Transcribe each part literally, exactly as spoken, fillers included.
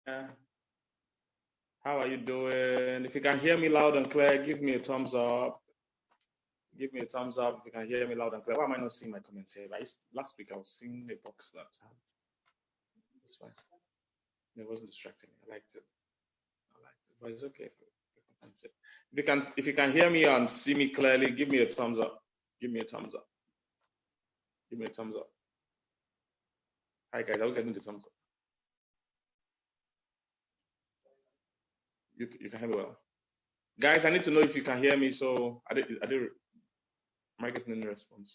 Yeah. How are you doing? If you can hear me loud and clear, give me a thumbs up. Give me a thumbs up if you can hear me loud and clear. Why am I not seeing my comments here? Right? Last week I was seeing a box that it's fine. It wasn't distracting me. I liked it. I liked it. But it's okay if, if you can see. If you can if you can hear me and see me clearly, give me a thumbs up. Give me a thumbs up. Give me a thumbs up. Hi guys, are we getting the thumbs up? You, you can hear me well. Guys, I need to know if you can hear me. So I did I did am I getting any response?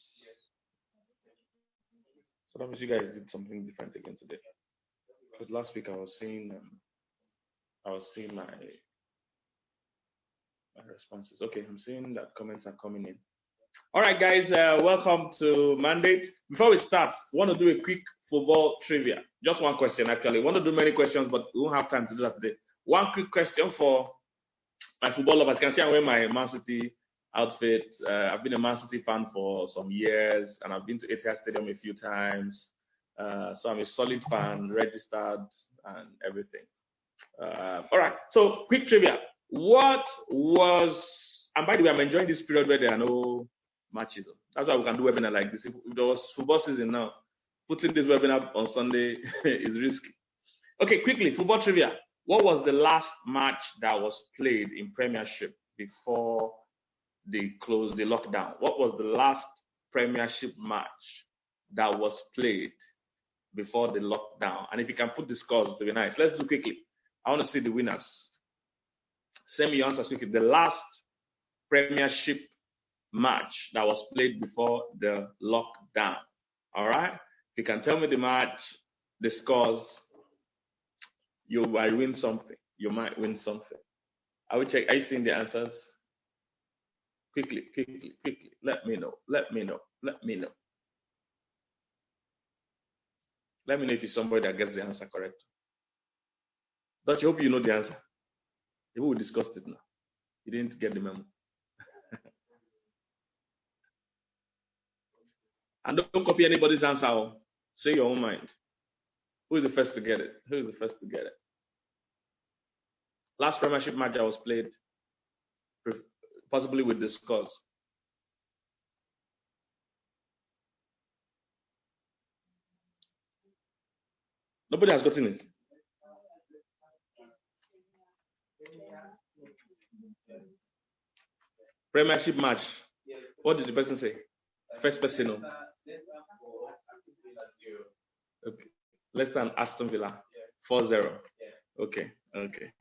So that means you guys did something different again today. Because last week I was seeing um, I was seeing my my responses. Okay, I'm seeing that comments are coming in. All right, guys, uh, welcome to Mandate. Before we start, I want to do a quick football trivia. Just one question, actually. I want to do many questions, but we won't have time to do that today. One quick question for my football lovers. You can see I'm wearing my Man City outfit. Uh, I've been a Man City fan for some years, and I've been to Etihad Stadium a few times. Uh, so I'm a solid fan, registered, and everything. Uh, all right. So quick trivia. What was, and by the way, I'm enjoying this period where there are no matches. That's why we can do webinar like this. If, if there was football season now, putting this webinar on Sunday is risky. Okay, quickly, football trivia. What was the last match that was played in Premiership before they closed the lockdown? What was the last Premiership match that was played before the lockdown? And if you can put the scores, to be nice. Let's do quickly. I want to see the winners. Send me your answers quickly. The last Premiership match that was played before the lockdown. All right? If you can tell me the match, the scores, you might win something. You might win something. I will check. Are you seeing the answers? Quickly, quickly, quickly. Let me know. Let me know. Let me know. Let me know if you're somebody that gets the answer correct. Don't you hope you know the answer? We will discuss it now. You didn't get the memo. And don't copy anybody's answer. Say your own mind. Who is the first to get it? Who is the first to get it? Last Premiership match that was played, possibly with the scores. Nobody has gotten it. Premiership match. What did the person say? First person. No. Okay. Less than Aston Villa. four zero. Okay. Okay.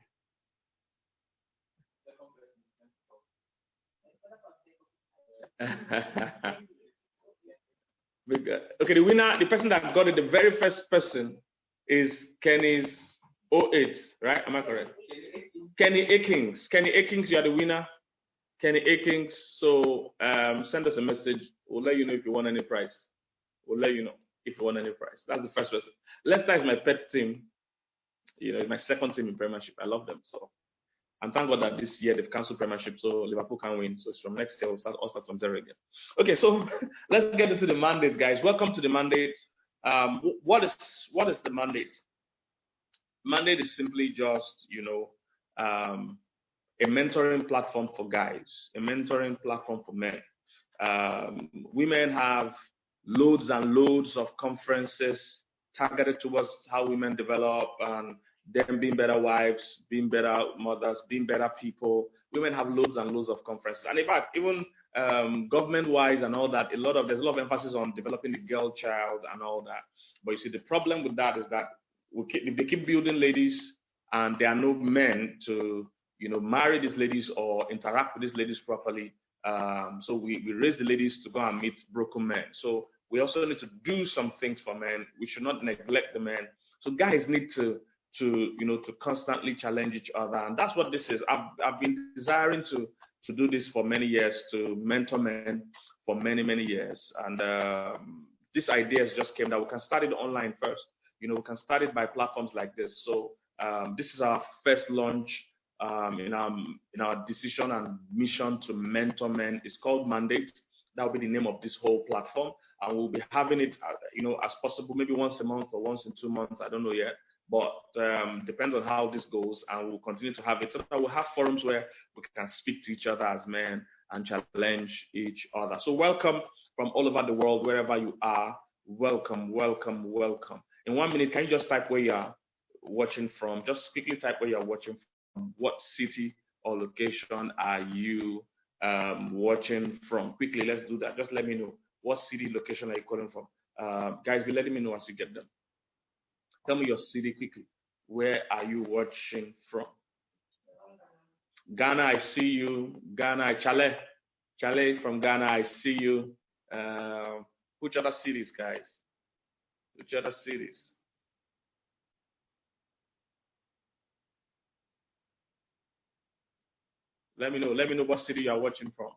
Okay, the winner, the person that got it, the very first person is Kenny's oh eight, right? Am I correct? Kenny Akings. Kenny Akings, you are the winner. Kenny Akings. So um, send us a message. We'll let you know if you want any prize. We'll let you know if you want any prize. That's the first person. Leicester is my pet team. You know, it's my second team in Premiership. I love them. So, and thank God that this year they've cancelled Premiership, so Liverpool can win. So it's from next year we'll start all start from zero again. Okay, so let's get into the mandate, guys. Welcome to the mandate. Um, what is what is the mandate? Mandate is simply just you know um, a mentoring platform for guys, a mentoring platform for men. Um, women have loads and loads of conferences targeted towards how women develop and them being better wives, being better mothers, being better people. Women have loads and loads of conferences, and in fact, even um, government-wise and all that, a lot of there's a lot of emphasis on developing the girl child and all that. But you see, the problem with that is that we keep, if they keep building ladies and there are no men to you know marry these ladies or interact with these ladies properly, um, so we, we raise the ladies to go and meet broken men. So we also need to do some things for men. We should not neglect the men. So guys need to to you know to constantly challenge each other, and that's what this is. I've I've been desiring to to do this for many years, to mentor men for many many years, and um, this idea has just came that we can start it online first. You know, we can start it by platforms like this. So um, this is our first launch um, in our in our decision and mission to mentor men. It's called Mandate. That will be the name of this whole platform, and we'll be having it, uh, you know, as possible, maybe once a month or once in two months. I don't know yet. but um, depends on how this goes, and we'll continue to have it. So that we'll have forums where we can speak to each other as men and challenge each other. So welcome from all over the world, wherever you are. Welcome, welcome, welcome. In one minute, can you just type where you are watching from? Just quickly type where you're watching from. What city or location are you um, watching from? Quickly, let's do that. Just let me know. What city, location are you calling from? Uh, guys, be letting me know as you get them. Tell me your city quickly. Where are you watching from? Ghana, I see you. Ghana, Chale. Chale from Ghana, I see you. Uh, which other cities, guys? Which other cities? Let me know. Let me know what city you are watching from.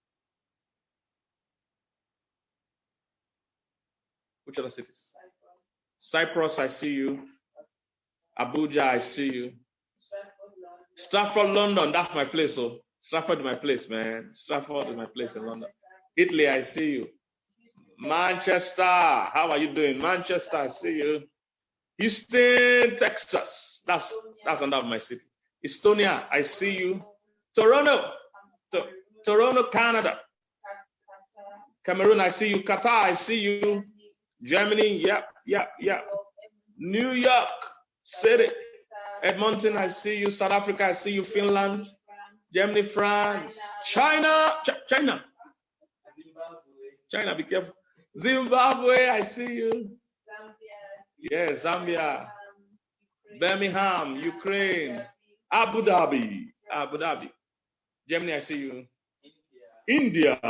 Which other cities? Cyprus, I see you. Abuja, I see you. Stratford, London, that's my place. So Stratford is my place, man. Stratford is my place in London. Italy, I see you. Manchester, how are you doing? Manchester, I see you. Houston, Texas, that's that's under my city. Estonia, I see you. Toronto, to, Toronto, Canada. Cameroon, I see you. Qatar, I see you. Germany, yeah, yeah, yeah. New York City, Edmonton, I see you. South Africa, I see you. Finland, Germany, France, China, Ch- China, China, be careful. Zimbabwe, I see you. Yes, Zambia, Birmingham, Ukraine, Abu Dhabi, Abu Dhabi, Germany, I see you. India,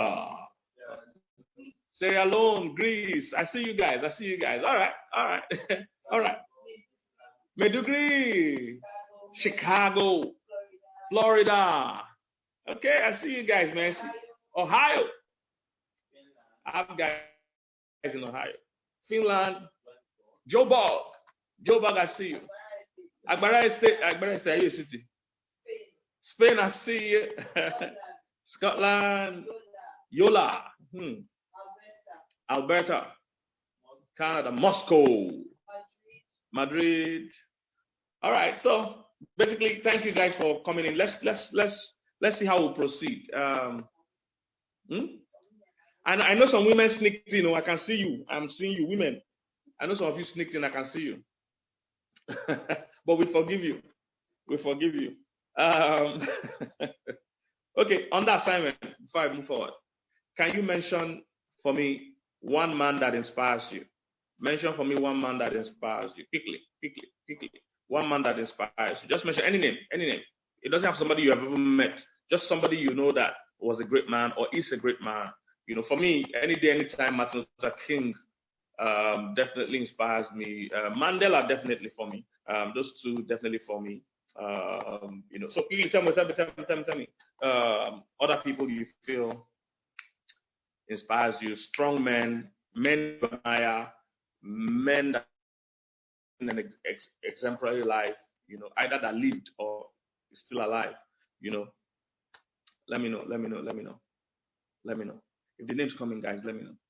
Sierra Leone, Greece, I see you guys. I see you guys. All right, all right, all right. Medugri, Chicago, Florida. Okay, I see you guys, man. Ohio, I have guys in Ohio. Finland, Joburg, Joburg, I see you. Agbara State, Agbara State, are you a city? Spain, I see you. Scotland, Yola, hmm. Alberta, Canada, Moscow, Madrid. All right, so basically, thank you guys for coming in. Let's let's let's let's see how we proceed. Um, hmm? And I know some women sneaked in. Oh, I can see you. I'm seeing you, women. I know some of you sneaked in. I can see you. But we forgive you. We forgive you. Um, okay, on the assignment, before I move forward, can you mention for me one man that inspires you? Mention for me one man that inspires you. Quickly, quickly, quickly. One man that inspires you. Just mention any name, any name. It doesn't have somebody you have ever met. Just somebody you know that was a great man or is a great man. You know, for me, any day, anytime, Martin Luther King um, definitely inspires me. Uh, Mandela definitely for me. Um, those two definitely for me. Um, you know, so please tell me, tell me, tell me, tell me, tell me. Um, other people you feel inspires you, strong men, men you admire, men that in an ex- ex- exemplary life, you know, either that lived or is still alive, you know. Let me know, let me know, let me know, let me know. If the name's coming, guys, let me know.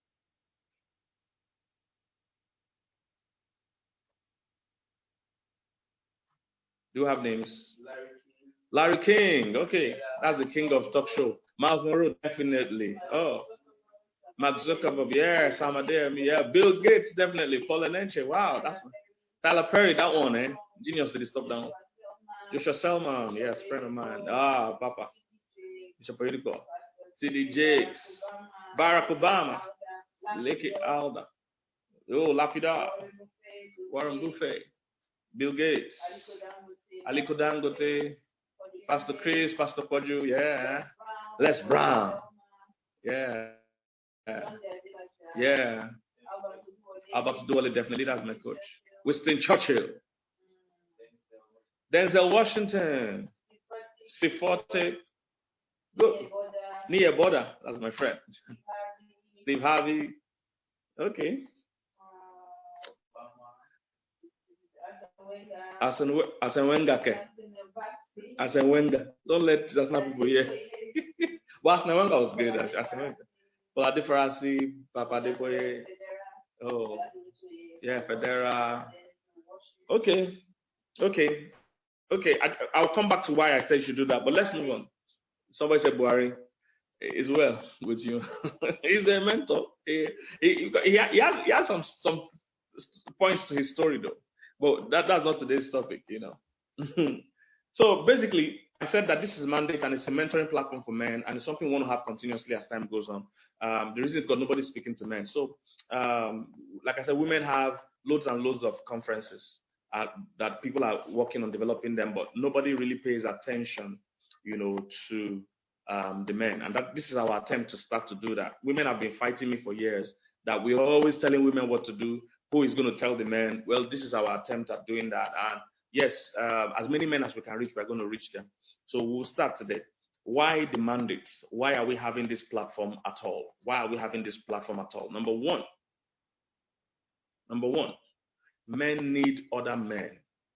Do you have names? Larry King, okay, that's the king of talk show. Miles Monroe, definitely. Oh, Mark Zuckerberg, yeah, Sam Adeyemi, yeah, Bill Gates, definitely. Paul Enenche, wow, that's Tyler Perry, that one, eh? Genius did stop down. Joshua Selman, yes, friend of mine. Ah, Papa. Bishop Oyedepo. T D Jakes. Barack Obama. Leke Alda. Oh, Lapida. Warren Buffett. Bill Gates. Aliko Dangote. Pastor Chris, Pastor Koju, yeah. Les Brown. Yeah. Yeah. Albert Duwale, definitely, that's my coach. Winston Churchill. Denzel Washington. Steve Forte. Good. Nia Boda, that's my friend. Steve Harvey. Okay. Arsene Arsene Wenger. ke. Arsene Wenger. Don't let that's not people here. But Arsene Wenger was good. Arsene Wenger. Olade Farasi, Papa Deboye. Oh, yeah, Federa. Okay, okay, okay. I, I'll come back to why I said you should do that, but let's move on. Somebody said Buhari is well with you. He's a mentor. He, he, he, he has, he has some some points to his story though, but that, that's not today's topic, you know. So basically, I said that this is mandate and it's a mentoring platform for men, and it's something we want to have continuously as time goes on. Um, the reason is because nobody's speaking to men. So, um, like I said, women have loads and loads of conferences uh, that people are working on developing them, but nobody really pays attention, you know, to um, the men. And that this is our attempt to start to do that. Women have been fighting me for years that we're always telling women what to do. Who is going to tell the men? Well, this is our attempt at doing that. And yes, uh, as many men as we can reach, we're going to reach them. So we'll start today. Why the mandate? Why are we having this platform at all? Why are we having this platform at all? Number one, number one, men need other men.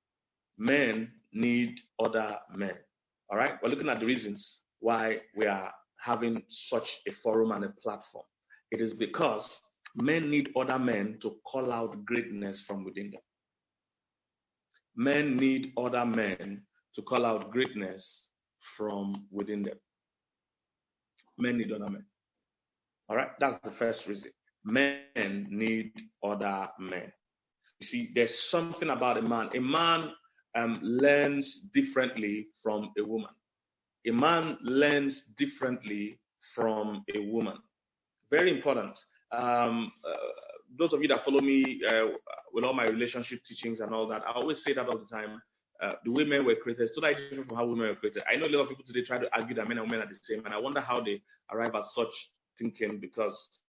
Men need other men. All right, we're looking at the reasons why we are having such a forum and a platform. It is because men need other men to call out greatness from within them. Men need other men to call out greatness from within them. Men need other men. All right, that's the first reason. Men need other men. You see, there's something about a man. A man um, learns differently from a woman. A man learns differently from a woman. Very important. Um, uh, those of you that follow me uh, with all my relationship teachings and all that, I always say that all the time. Uh, the way men were created is totally different from how women were created. I know a lot of people today try to argue that men and women are the same, and I wonder how they arrive at such thinking because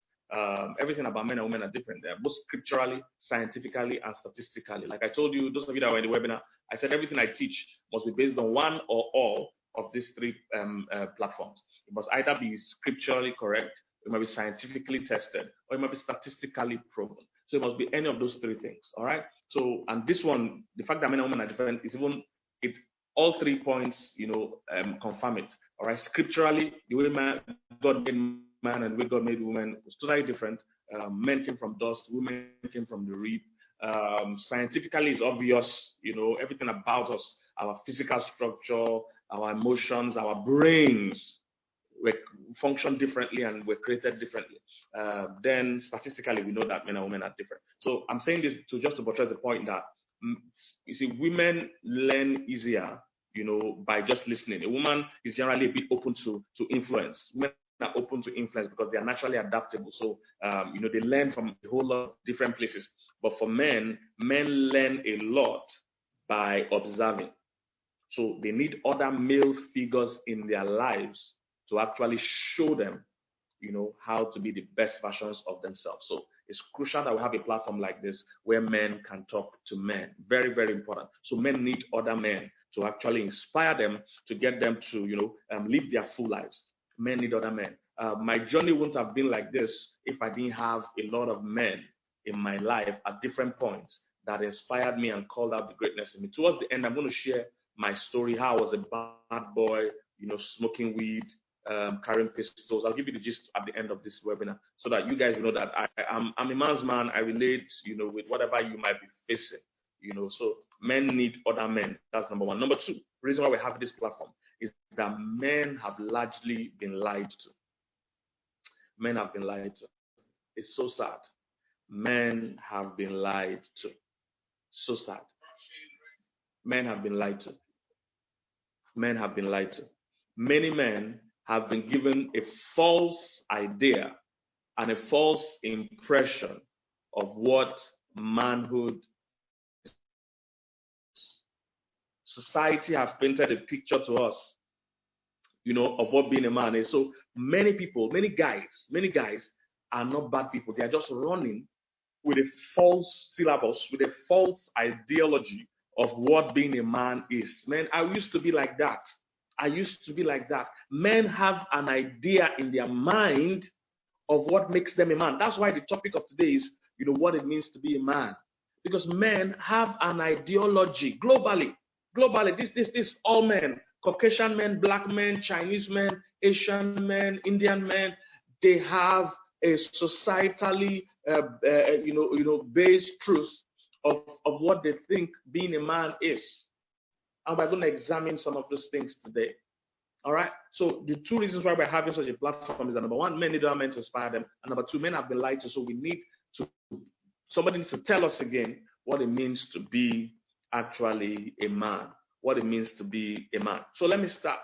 um, everything about men and women are different. They're both scripturally, scientifically, and statistically. Like I told you, those of you that were in the webinar, I said everything I teach must be based on one or all of these three um, uh, platforms. It must either be scripturally correct, it might be scientifically tested, or it might be statistically proven. So it must be any of those three things. All right. So, and this one, the fact that men and women are different is even it. All three points, you know, um, confirm it. All right. Scripturally, the way man, God made man and the way God made woman was totally different. Um, men came from dust, women came from the rib. Um, scientifically, it's obvious. You know, everything about us, our physical structure, our emotions, our brains, we function differently and we're created differently. Uh, then statistically, we know that men and women are different. So I'm saying this to just to buttress the point that mm, you see, women learn easier, you know, by just listening. A woman is generally a bit open to to influence. Women are open to influence because they are naturally adaptable. So um, you know, they learn from a whole lot of different places. But for men, men learn a lot by observing. So they need other male figures in their lives to actually show them, you know, how to be the best versions of themselves. So it's crucial that we have a platform like this where men can talk to men. Very, very important. So men need other men to actually inspire them, to get them to, you know, um, live their full lives. Men need other men. Uh, my journey wouldn't have been like this if I didn't have a lot of men in my life at different points that inspired me and called out the greatness in me. Towards the end, I'm going to share my story, how I was a bad boy, you know, smoking weed, um, carrying pistols. I'll give you the gist at the end of this webinar so that you guys know that I, I'm, I'm a man's man. I relate, you know, with whatever you might be facing, you know. So men need other men. That's number one. Number two, the reason why we have this platform is that men have largely been lied to. Men have been lied to. It's so sad. Men have been lied to. So sad. Men have been lied to. Men have been lied to. Many men have been given a false idea and a false impression of what manhood is. Society has painted a picture to us, you know, of what being a man is. So many people, many guys, many guys are not bad people. They are just running with a false syllabus, with a false ideology of what being a man is. Man, I used to be like that. I used to be like that. Men have an idea in their mind of what makes them a man. That's why the topic of today is, you know, what it means to be a man. Because men have an ideology globally. Globally, this, this, this, all men, Caucasian men, black men, Chinese men, Asian men, Indian men, they have a societally, uh, uh, you know, you know, based truth of, of what they think being a man is. And we're going to examine some of those things today. All right. So the two reasons why we're having such a platform is that number one, men need our men to inspire them. And number two, men have been lied to. So we need to, somebody needs to tell us again what it means to be actually a man, what it means to be a man. So let me start.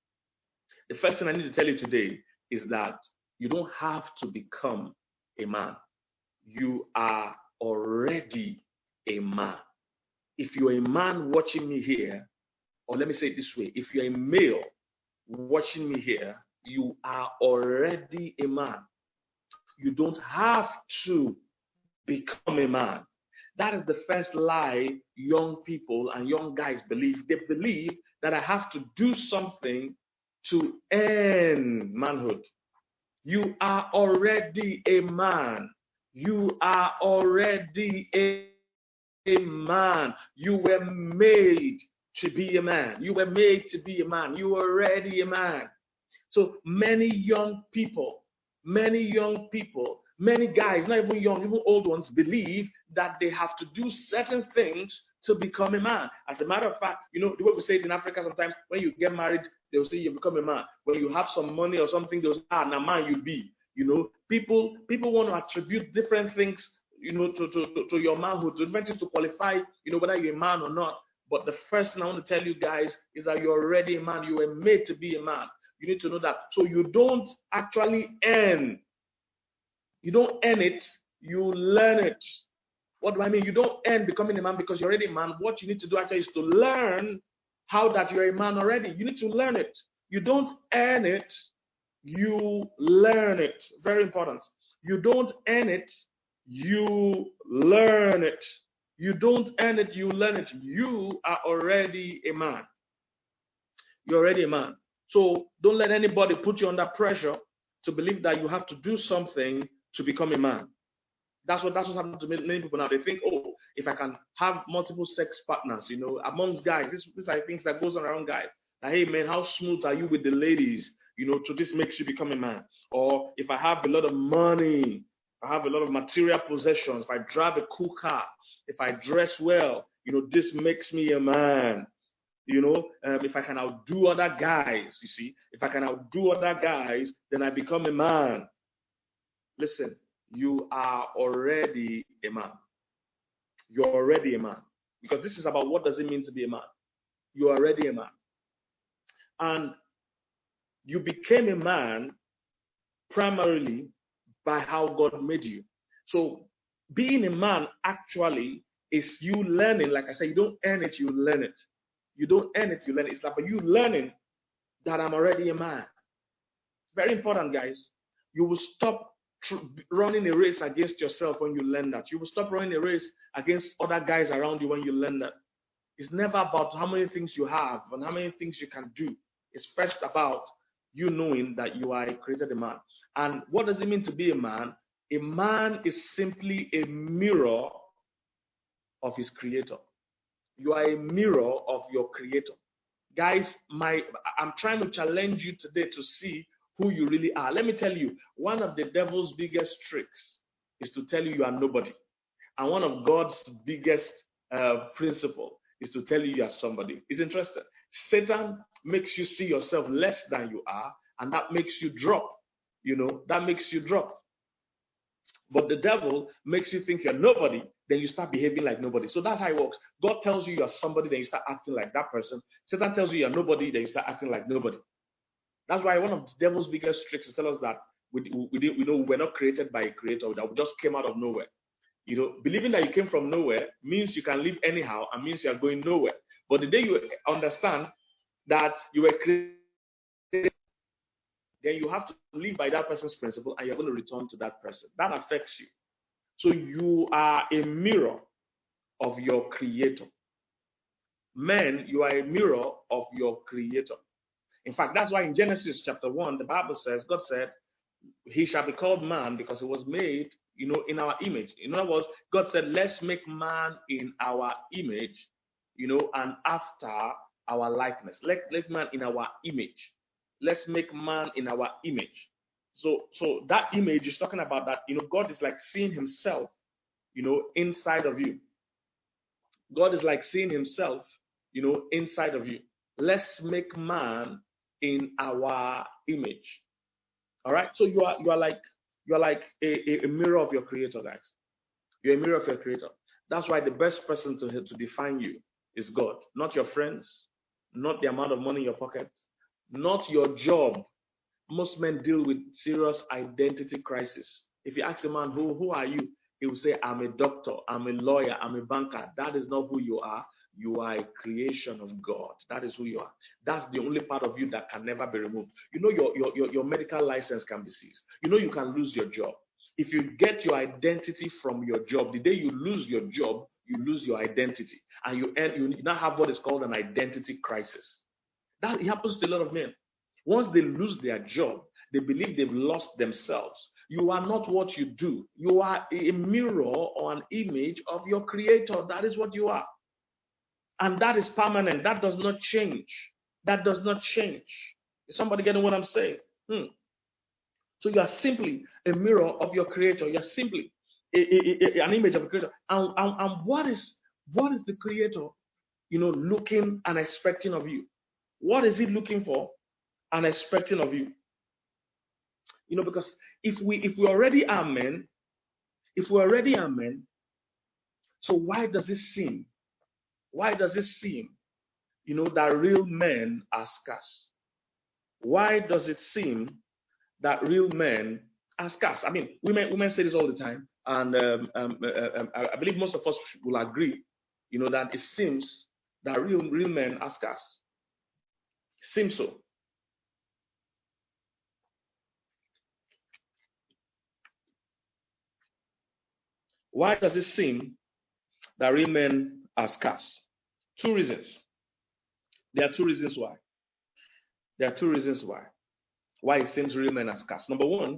The first thing I need to tell you today is that you don't have to become a man. You are already a man. If you're a man watching me here, or let me say it this way, if you're a male watching me here, you are already a man. You don't have to become a man. That is the first lie young people and young guys believe. They believe that I have to do something to earn manhood. You are already a man. You are already a, a man. You were made to be a man. You were made to be a man. You are already a man. So many young people, many young people, many guys, not even young, even old ones, believe that they have to do certain things to become a man. As a matter of fact, you know, the way we say it in Africa sometimes, when you get married, they'll say you become a man. When you have some money or something, they'll say, ah, now man you be. You know, people people want to attribute different things, you know, to, to, to, to your manhood, to different things to qualify, you know, whether you're a man or not. But the first thing I want to tell you guys is that you're already a man. You were made to be a man. You need to know that. So you don't actually earn. You don't earn it. You learn it. What do I mean? You don't earn becoming a man because you're already a man. What you need to do actually is to learn how that you're a man already. You need to learn it. You don't earn it. You learn it. Very important. You don't earn it. You learn it. You don't earn it. You learn it. You are already a man. You're already a man. So don't let anybody put you under pressure to believe that you have to do something to become a man. That's what that's what's happening to many people now. They think, oh, if I can have multiple sex partners, you know, amongst guys, this these are things that goes on around guys. Like, hey man, how smooth are you with the ladies? You know, so this makes you become a man. Or if I have a lot of money, I have a lot of material possessions, if I drive a cool car, if I dress well, you know, this makes me a man. You know, um, if I can outdo other guys, you see, if I can outdo other guys, then I become a man. Listen, you are already a man. You're already a man. Because this is about what does it mean to be a man. You're already a man. And you became a man primarily by how God made you. So being a man actually is you learning, like I said, you don't earn it, you learn it. You don't earn it, you learn it. It's like you learning that I'm already a man. Very important, guys. You will stop running a race against yourself when you learn that. You will stop running a race against other guys around you when you learn that. It's never about how many things you have and how many things you can do. It's first about you knowing that you are a created man. And what does it mean to be a man? A man is simply a mirror of his creator. You are a mirror of your creator. Guys, my I'm trying to challenge you today to see who you really are. Let me tell you, one of the devil's biggest tricks is to tell you you are nobody. And one of God's biggest uh, principle is to tell you you are somebody. It's interesting. Satan makes you see yourself less than you are, and that makes you drop. You know, that makes you drop. But the devil makes you think you're nobody, then you start behaving like nobody. So that's how it works. God tells you you're somebody, then you start acting like that person. Satan tells you you're nobody, then you start acting like nobody. That's why one of the devil's biggest tricks is to tell us that we, we, we, we know we're not created by a creator, that we just came out of nowhere. You know, believing that you came from nowhere means you can live anyhow and means you're going nowhere. But the day you understand that you were created, then you have to live by that person's principle and you're going to return to that person. That affects you. So you are a mirror of your creator. Men, you are a mirror of your creator. In fact, that's why in Genesis chapter one, the Bible says, God said, he shall be called man because he was made, you know, in our image. In other words, God said, let's make man in our image, you know, and after our likeness. Let, let man in our image. Let's make man in our image. So, so that image is talking about that, you know, God is like seeing himself, you know, inside of you. God is like seeing himself, you know, inside of you. Let's make man in our image. All right. So you are you are like you are like a, a mirror of your creator, guys. You're a mirror of your creator. That's why the best person to, to define you is God, not your friends, not the amount of money in your pocket, not your job. Most men deal with serious identity crisis. If you ask a man, who, who are you? He will say, I'm a doctor, I'm a lawyer, I'm a banker. That is not who you are. You are a creation of God. That is who you are. That's the only part of you that can never be removed. You know, your, your, your, your medical license can be seized. You know, you can lose your job. If you get your identity from your job, the day you lose your job, you lose your identity. And you, end, you now have what is called an identity crisis. That happens to a lot of men. Once they lose their job, they believe they've lost themselves. You are not what you do. You are a mirror or an image of your creator. That is what you are. And that is permanent. That does not change. That does not change. Is somebody getting what I'm saying? Hmm. So you are simply a mirror of your creator. You are simply a, a, a, an image of a creator. And, and, and what is what is the creator, you know, looking and expecting of you? What is he looking for and expecting of you? You know, because if we if we already are men, if we already are men, so why does it seem? Why does it seem, you know, that real men are scarce? Why does it seem that real men are scarce? I mean, women women say this all the time, and um, um, uh, um, I believe most of us will agree, you know, that it seems that real real men are scarce. Seems so. Why does it seem that real men are scarce? Two reasons. There are two reasons why. There are two reasons why. Why it seems real men are scarce. Number one,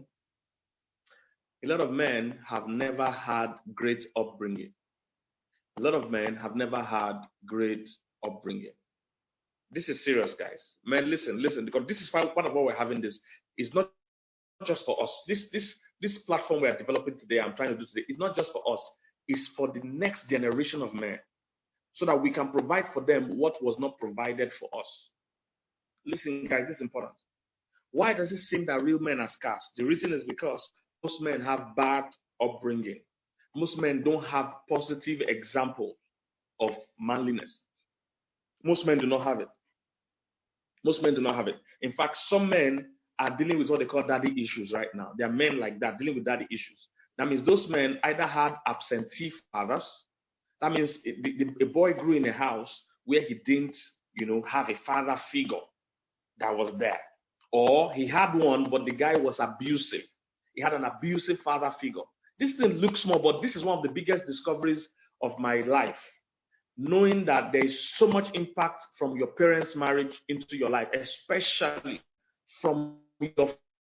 a lot of men have never had great upbringing. A lot of men have never had great upbringing. This is serious, guys. Men, listen, listen, because this is part of what we're having. This is not just for us. This this this platform we are developing today, I'm trying to do today, is not just for us. It's for the next generation of men, so that we can provide for them what was not provided for us. Listen, guys, this is important. Why does it seem that real men are scarce? The reason is because most men have bad upbringing. Most men don't have positive example of manliness. Most men do not have it. Most men do not have it. In fact, some men are dealing with what they call daddy issues right now. There are men like that dealing with daddy issues. That means those men either had absentee fathers. That means the, the, a boy grew in a house where he didn't, you know, have a father figure that was there. Or he had one, but the guy was abusive. He had an abusive father figure. This thing looks small, but this is one of the biggest discoveries of my life. Knowing that there is so much impact from your parents' marriage into your life, especially from your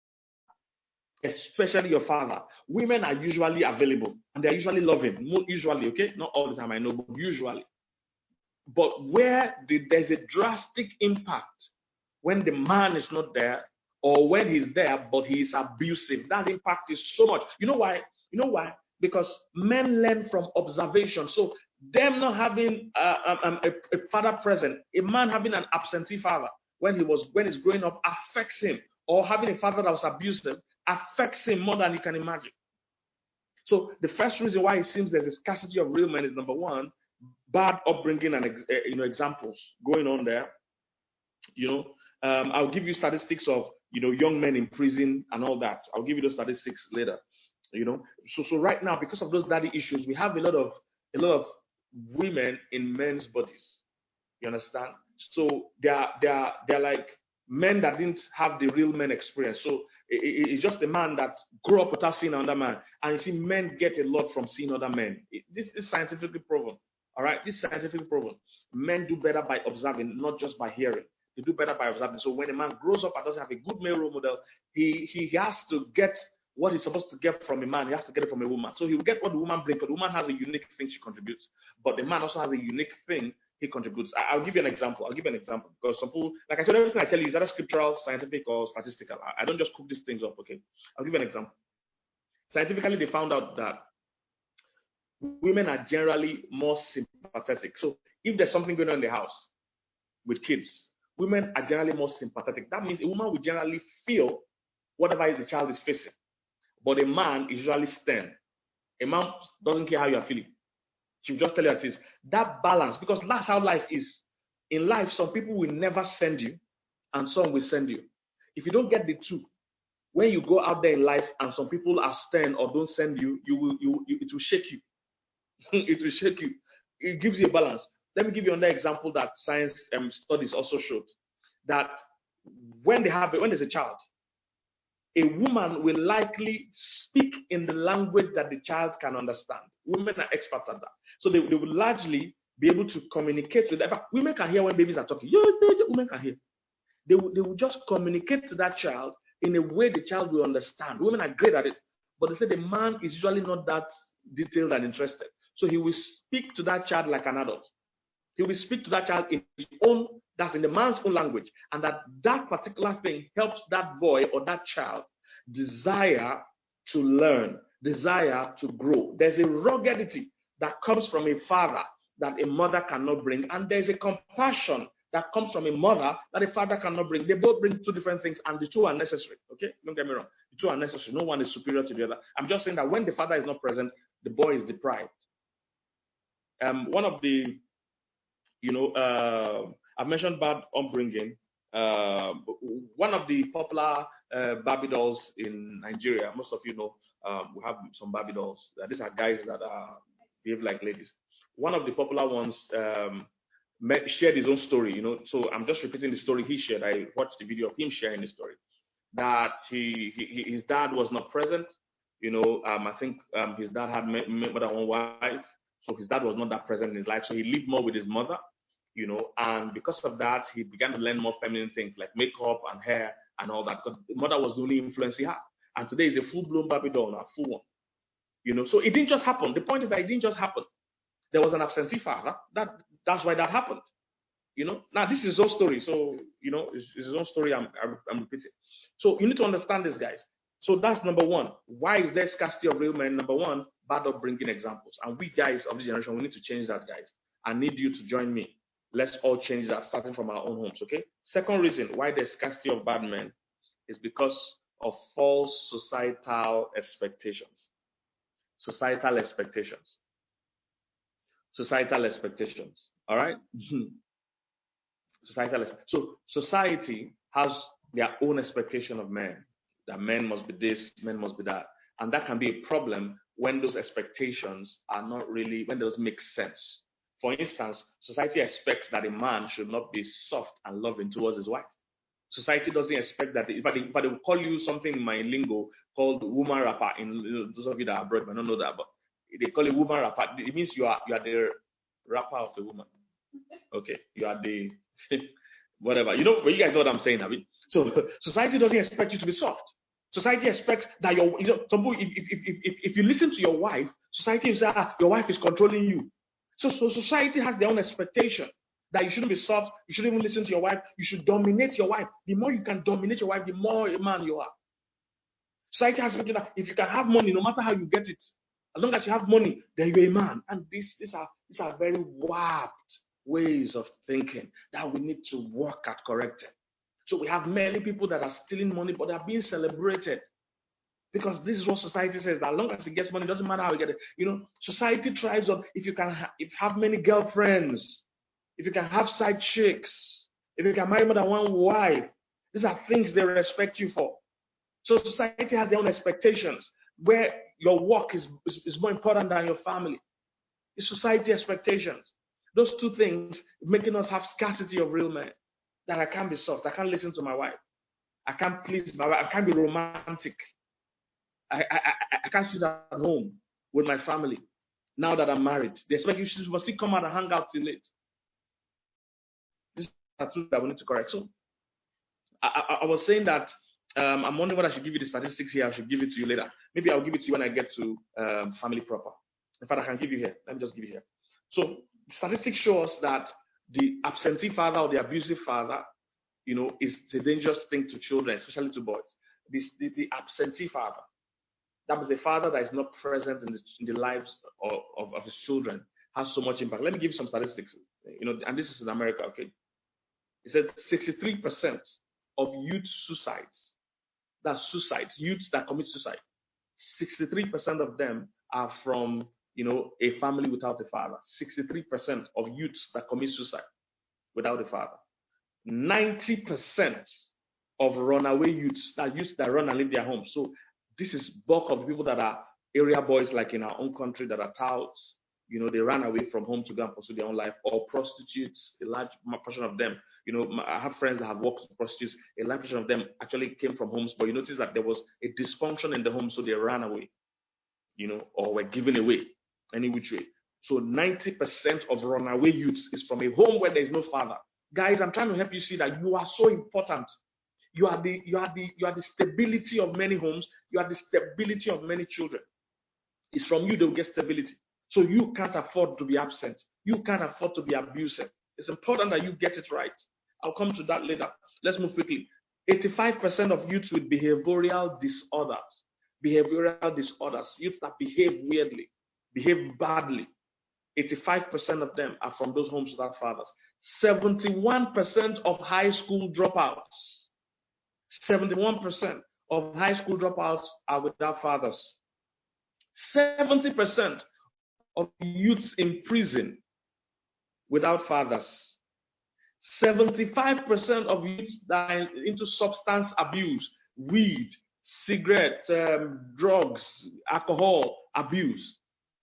especially your father. Women are usually available and they're usually loving. Usually, okay? Not all the time, I know, but usually. But where the, there's a drastic impact when the man is not there, or when he's there but he is abusive, that impact is so much. You know why? You know why? Because men learn from observation. So them not having uh, um, a, a father present, a man having an absentee father when he was when he's growing up affects him, or having a father that was abusive affects him more than you can imagine. So the first reason why it seems there's a scarcity of real men is, number one, bad upbringing and uh, you know examples going on there. You know, um, I'll give you statistics of, you know, young men in prison and all that. I'll give you those statistics later. You know, so so right now, because of those daddy issues, we have a lot of a lot of women in men's bodies. You understand? So they are they are they're like men that didn't have the real men experience. So it, it, it's just a man that grew up without seeing another man. And you see, men get a lot from seeing other men. It, this is scientifically proven. All right, this is scientifically proven. Men do better by observing, not just by hearing. They do better by observing. So when a man grows up and doesn't have a good male role model, he he has to get what he's supposed to get from a man. He has to get it from a woman. So he will get what the woman brings, but the woman has a unique thing she contributes. But the man also has a unique thing he contributes. I, will give you an example. I'll give you an example. Because some people, like I said, everything I tell you is either scriptural, scientific, or statistical. I, I don't just cook these things up, okay? I'll give you an example. Scientifically, they found out that women are generally more sympathetic. So if there's something going on in the house with kids, women are generally more sympathetic. That means a woman will generally feel whatever the child is facing. But a man is usually stern. A man doesn't care how you are feeling. She'll just tell you that it is. That balance, because that's how life is. In life, some people will never send you, and some will send you. If you don't get the two, when you go out there in life and some people are stern or don't send you, you will, you, you it will shake you. It will shake you. It gives you a balance. Let me give you another example that science um, studies also showed. That when they have when there's a child, a woman will likely speak in the language that the child can understand. Women are expert at that. So they, they will largely be able to communicate with them. In fact, women can hear when babies are talking. Yeah, yeah, yeah, women can hear. They will, they will just communicate to that child in a way the child will understand. Women are great at it. But they say the man is usually not that detailed and interested. So he will speak to that child like an adult. He will speak to that child in his own, that's in the man's own language. And that that particular thing helps that boy or that child desire to learn, desire to grow. There's a ruggedity that comes from a father that a mother cannot bring. And there's a compassion that comes from a mother that a father cannot bring. They both bring two different things, and the two are necessary. Okay? Don't get me wrong. The two are necessary. No one is superior to the other. I'm just saying that when the father is not present, the boy is deprived. Um, one of the You know, uh, I've mentioned bad upbringing. Uh, one of the popular uh, Barbie dolls in Nigeria, most of you know, um, we have some Barbie dolls. Uh, these are guys that are behave like ladies. One of the popular ones um, met, shared his own story. You know, so I'm just repeating the story he shared. I watched the video of him sharing the story that he, he his dad was not present. You know, um, I think um, his dad had met, met more than one wife, so his dad was not that present in his life. So he lived more with his mother. You know, and because of that, he began to learn more feminine things like makeup and hair and all that. Because the mother was the only influence he had. And today he's a full-blown Barbie doll now, full one. You know, so it didn't just happen. The point is that it didn't just happen. There was an absentee father. That that's why that happened. You know, now this is his own story. So you know, it's, it's his own story. I'm, I'm I'm repeating. So you need to understand this, guys. So that's number one. Why is there scarcity of real men? Number one, bad upbringing examples. And we guys of this generation, we need to change that, guys. I need you to join me. Let's all change that, starting from our own homes, okay? Second reason why there's scarcity of bad men is because of false societal expectations. Societal expectations. Societal expectations, all right? Societal. So society has their own expectation of men, that men must be this, men must be that. And that can be a problem when those expectations are not really, when those make sense. For instance, society expects that a man should not be soft and loving towards his wife. Society doesn't expect that. If I, if I will call you something in my lingo called woman rapper, in you know, those of you that are abroad might not know that, but they call it woman rapper. It means you are you are the rapper of a woman. Okay, you are the whatever. You know, but you guys know what I'm saying, I mean. So society doesn't expect you to be soft. Society expects that your, you know, some if, if, if, if, if you listen to your wife, society will say, ah, your wife is controlling you. So, so society has their own expectation that you shouldn't be soft, you shouldn't even listen to your wife, you should dominate your wife. The more you can dominate your wife, the more a man you are. Society has expected that if you can have money, no matter how you get it, as long as you have money, then you're a man. And these, these are these are very warped ways of thinking that we need to work at correcting. So we have many people that are stealing money, but they are being celebrated. Because this is what society says, that as long as he gets money, it doesn't matter how he gets it. You know, society thrives on if you can ha- if have many girlfriends, if you can have side chicks, if you can marry more than one wife. These are things they respect you for. So society has their own expectations, where your work is, is, is more important than your family. It's society expectations. Those two things making us have scarcity of real men. That I can't be soft, I can't listen to my wife, I can't please my wife, I can't be romantic. I, I, I, I can't sit at home with my family now that I'm married. They expect you should still come out and hang out till late. This is the truth that we need to correct. So I, I, I was saying that um, I'm wondering whether I should give you the statistics here. I should give it to you later. Maybe I'll give it to you when I get to um, family proper. In fact, I can give you here. Let me just give you here. So statistics show us that the absentee father or the abusive father, you know, is a dangerous thing to children, especially to boys. This, the, the absentee father. That means a father that is not present in the, in the lives of, of, of his children has so much impact. Let me give you some statistics. You know, and this is in America, okay? It said sixty-three percent of youth suicides, that's suicides, youths that commit suicide, sixty-three percent of them are from, you know, a family without a father. sixty-three percent of youths that commit suicide without a father. ninety percent of runaway youths, that youths that run and leave their homes. So this is bulk of the people that are area boys, like in our own country, that are touts. You know, they ran away from home to go and pursue their own life, or prostitutes. A large portion of them, you know, I have friends that have worked with prostitutes. A large portion of them actually came from homes, but you notice that there was a dysfunction in the home, so they ran away, you know, or were given away any which way. So ninety percent of runaway youths is from a home where there is no father. Guys, I'm trying to help you see that you are so important. You are the you are the you are the stability of many homes. You are the stability of many children. It's from you they'll get stability. So you can't afford to be absent. You can't afford to be abusive. It's important that you get it right. I'll come to that later. Let's move quickly. eighty-five percent of youths with behavioral disorders, behavioral disorders, youths that behave weirdly, behave badly, eighty-five percent of them are from those homes without fathers. seventy-one percent of high school dropouts, seventy-one percent of high school dropouts are without fathers. seventy percent of youths in prison without fathers. seventy-five percent of youths that are into substance abuse, weed, cigarette, um, drugs, alcohol abuse.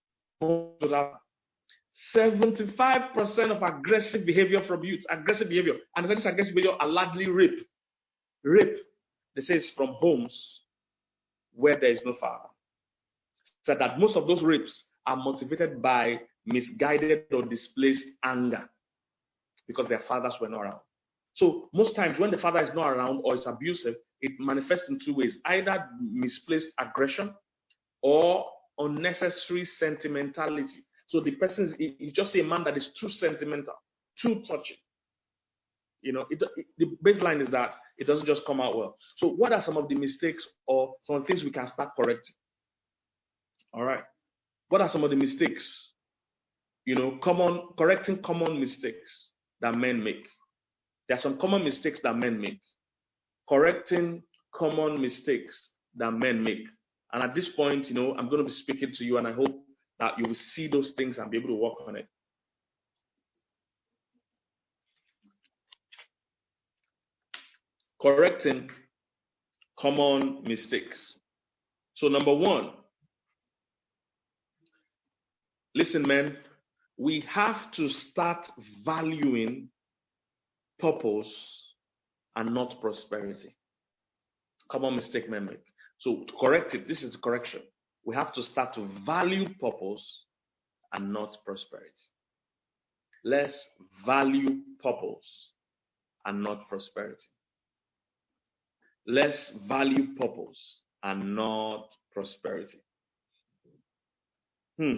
seventy-five percent of aggressive behavior from youth, aggressive behavior, and this aggressive behavior are largely rape. Rape, they say, is from homes where there is no father. So that most of those rapes are motivated by misguided or displaced anger because their fathers were not around. So most times when the father is not around or is abusive, it manifests in two ways: either misplaced aggression or unnecessary sentimentality. So the person is, you just see a man that is too sentimental, too touchy. You know, it, it, the baseline is that it doesn't just come out well. So what are some of the mistakes or some of the things we can start correcting? All right. What are some of the mistakes? You know, common correcting common mistakes that men make. There are some common mistakes that men make. Correcting common mistakes that men make. And at this point, you know, I'm going to be speaking to you, and I hope that you will see those things and be able to work on it. Correcting common mistakes. So number one, listen, men, we have to start valuing purpose and not prosperity. Common mistake men make. So to correct it, this is the correction. We have to start to value purpose and not prosperity. Let's value purpose and not prosperity. Let's value purpose and not prosperity. Hmm.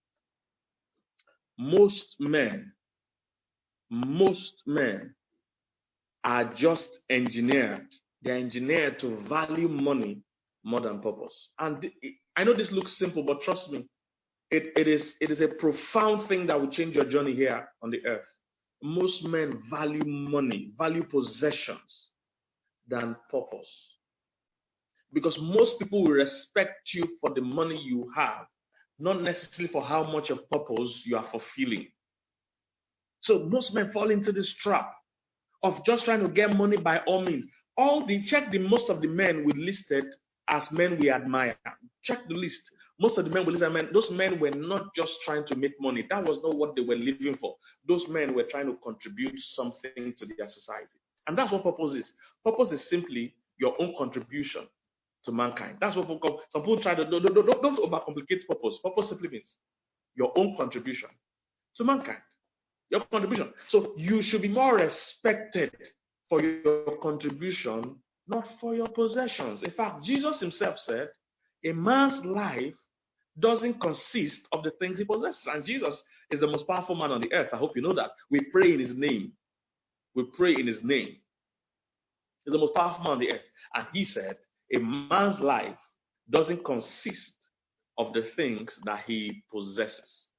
Most men, most men are just engineered. They're engineered to value money more than purpose. And th- I know this looks simple, but trust me, it, it is it is a profound thing that will change your journey here on the earth. Most men value money, value possessions than purpose. Because most people will respect you for the money you have, not necessarily for how much of purpose you are fulfilling. So most men fall into this trap of just trying to get money by all means. All the check the most of the men we listed as men we admire. Check the list. Most of the men we listed, men, those men were not just trying to make money. That was not what they were living for. Those men were trying to contribute something to their society. And that's what purpose is. Purpose is simply your own contribution to mankind. That's what people, some people try to, don't, don't, don't, don't overcomplicate purpose. Purpose simply means your own contribution to mankind. Your contribution. So you should be more respected for your contribution, not for your possessions. In fact, Jesus himself said, a man's life doesn't consist of the things he possesses. And Jesus is the most powerful man on the earth. I hope you know that. We pray in his name. We pray in his name. He's the most powerful man on the earth. And he said, a man's life doesn't consist of the things that he possesses.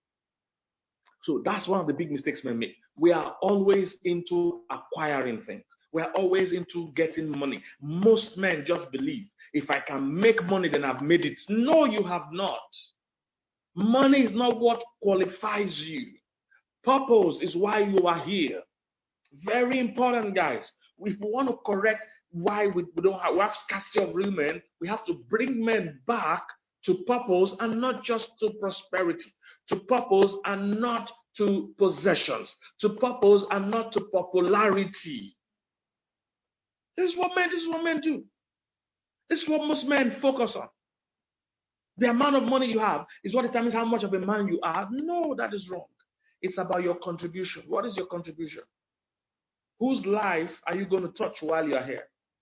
So that's one of the big mistakes men make. We are always into acquiring things. We are always into getting money. Most men just believe, if I can make money, then I've made it. No, you have not. Money is not what qualifies you. Purpose is why you are here. Very important, guys. If we want to correct why we, we don't have, we have scarcity of real men, we have to bring men back to purpose and not just to prosperity, to purpose and not to possessions, to purpose and not to popularity. This is what men, this is what men do. This is what most men focus on. The amount of money you have is what determines how much of a man you are. No, that is wrong. It's about your contribution. What is your contribution? Whose life are you going to touch while you are here?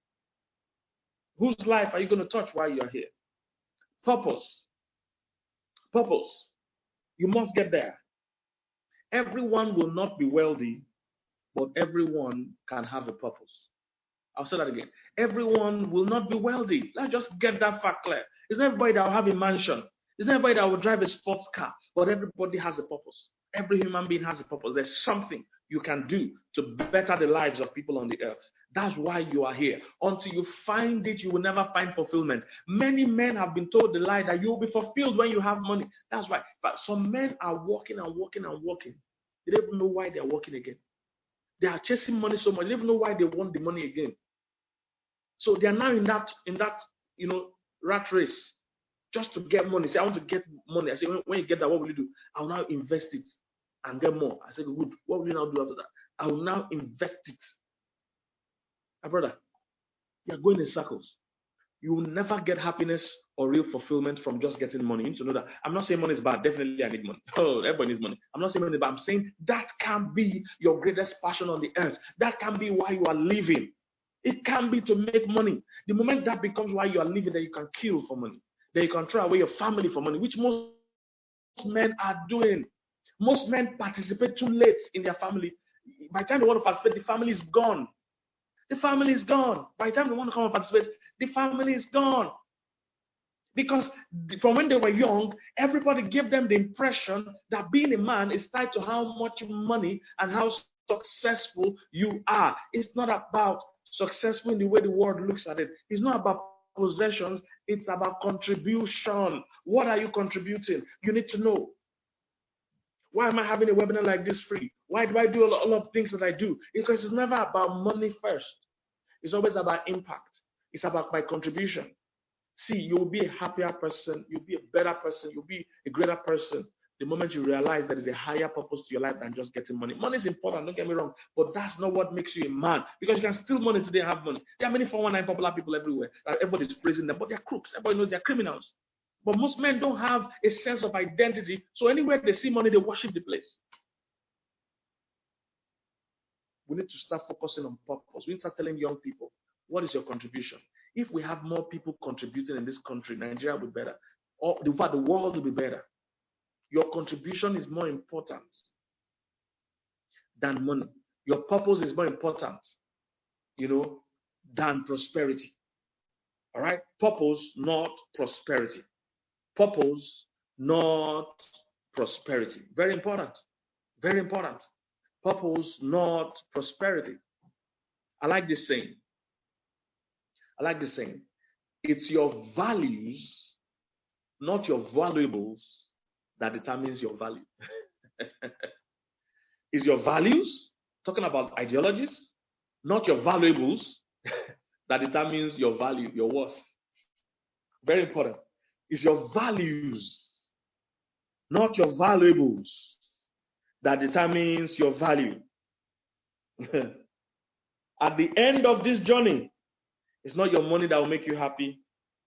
Whose life are you going to touch while you are here? Purpose. Purpose. You must get there. Everyone will not be wealthy, but everyone can have a purpose. I'll say that again. Everyone will not be wealthy. Let's just get that fact clear. It's not everybody that will have a mansion. It's not everybody that will drive a sports car, but everybody has a purpose. Every human being has a purpose. There's something you can do to better the lives of people on the earth. That's why you are here. Until you find it, you will never find fulfillment. Many men have been told the lie that you will be fulfilled when you have money. That's why. But some men are working and working and working. They don't even know why they're working again. They are chasing money so much. They don't even know why they want the money again. So they are now in that, in that, you know, rat race, just to get money. Say, I want to get money. I say, when, when you get that, what will you do? I'll now invest it and get more. I say, good. What will you now do after that? I will now invest it. My brother, you are going in circles. You will never get happiness or real fulfillment from just getting money. You need to know that. I'm not saying money is bad. Definitely, I need money. Oh, everybody needs money. I'm not saying money is bad. I'm saying that can be your greatest passion on the earth. That can be why you are living. It can be to make money. The moment that becomes why you are living, that you can kill for money, that you can throw away your family for money, which most men are doing. Most men participate too late in their family. By the time they want to participate, the family is gone. The family is gone. By the time they want to come and participate, the family is gone. Because from when they were young, everybody gave them the impression that being a man is tied to how much money and how successful you are. It's not about successful in the way the world looks at it. It's not about possessions. It's about contribution. What are you contributing? You need to know. Why am I having a webinar like this free? Why do I do a lot of things that I do? Because it's never about money first. It's always about impact. It's about my contribution. See, you'll be a happier person. You'll be a better person. You'll be a greater person the moment you realize there is a higher purpose to your life than just getting money. Money is important, don't get me wrong, but that's not what makes you a man. Because you can steal money today and have money. There are many four one nine popular people everywhere. Everybody's praising them, but they're crooks. Everybody knows they're criminals. But most men don't have a sense of identity. So anywhere they see money, they worship the place. We need to start focusing on purpose. We need to start telling young people, what is your contribution? If we have more people contributing in this country, Nigeria will be better. Or in fact, the world will be better. Your contribution is more important than money. Your purpose is more important, you know, than prosperity. All right? Purpose, not prosperity. Purpose, not prosperity. Very important. Very important. Purpose, not prosperity. I like this saying. I like this saying. It's your values, not your valuables, that determines your value. It's your values, talking about ideologies, not your valuables, that determines your value, your worth. Very important. It's your values, not your valuables, that determines your value. At the end of this journey, it's not your money that will make you happy.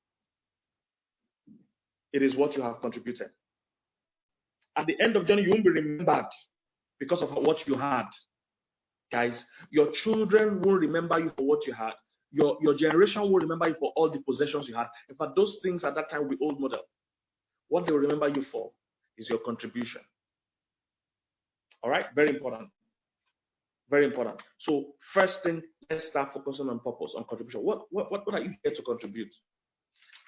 It is what you have contributed. At the end of the journey, you won't be remembered because of what you had. Guys, your children will remember you for what you had. Your, your generation will remember you for all the possessions you had. In fact, those things at that time will be old model. What they will remember you for is your contribution. All right? Very important. Very important. So first thing, let's start focusing on purpose, on contribution. What, what, what are you here to contribute?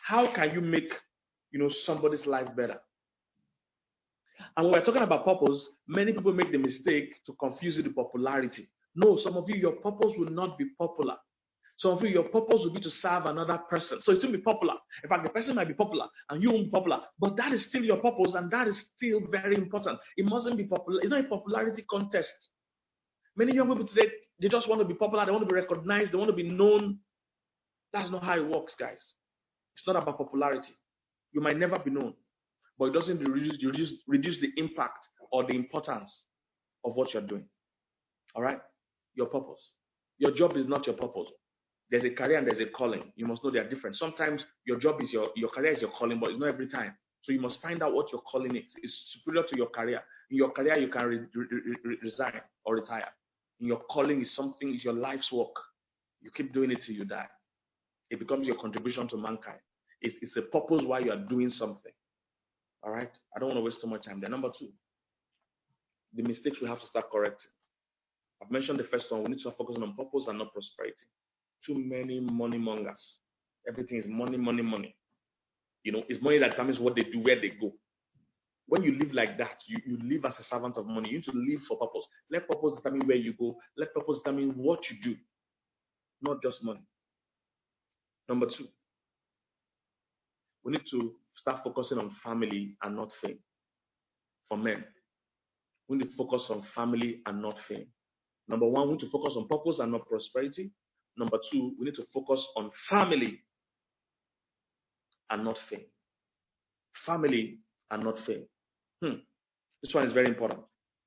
How can you make, you know, somebody's life better? And when we're talking about purpose, many people make the mistake to confuse it with popularity. No, some of you, your purpose will not be popular. Some of you, your purpose will be to serve another person. So it will be popular. In fact, the person might be popular and you won't be popular, but that is still your purpose, and that is still very important. It mustn't be popular. It's not a popularity contest. Many young people today, they just want to be popular, they want to be recognized, they want to be known. That's not how it works, guys. It's not about popularity. You might never be known, but it doesn't reduce, reduce, reduce the impact or the importance of what you're doing. All right? Your purpose. Your job is not your purpose. There's a career and there's a calling. You must know they are different. Sometimes your job is your, your career is your calling, but it's not every time. So you must find out what your calling is. It's superior to your career. In your career, you can re, re, re, resign or retire. In your calling is something, is your life's work. You keep doing it till you die. It becomes your contribution to mankind. It's, it's a purpose why you are doing something. All right? I don't want to waste too much time there. Number two, the mistakes we have to start correcting. I've mentioned the first one. We need to start focusing on purpose and not prosperity. Too many money mongers. Everything is money, money, money. You know, it's money that determines what they do, where they go. When you live like that, you, you live as a servant of money. You need to live for purpose. Let purpose determine where you go. Let purpose determine what you do, not just money. Number two, we need to start focusing on family and not fame. For men, we need to focus on family and not fame. Number one, we need to focus on purpose and not prosperity. Number two, we need to focus on family and not fame. Family and not fame. Hmm. This one is very important.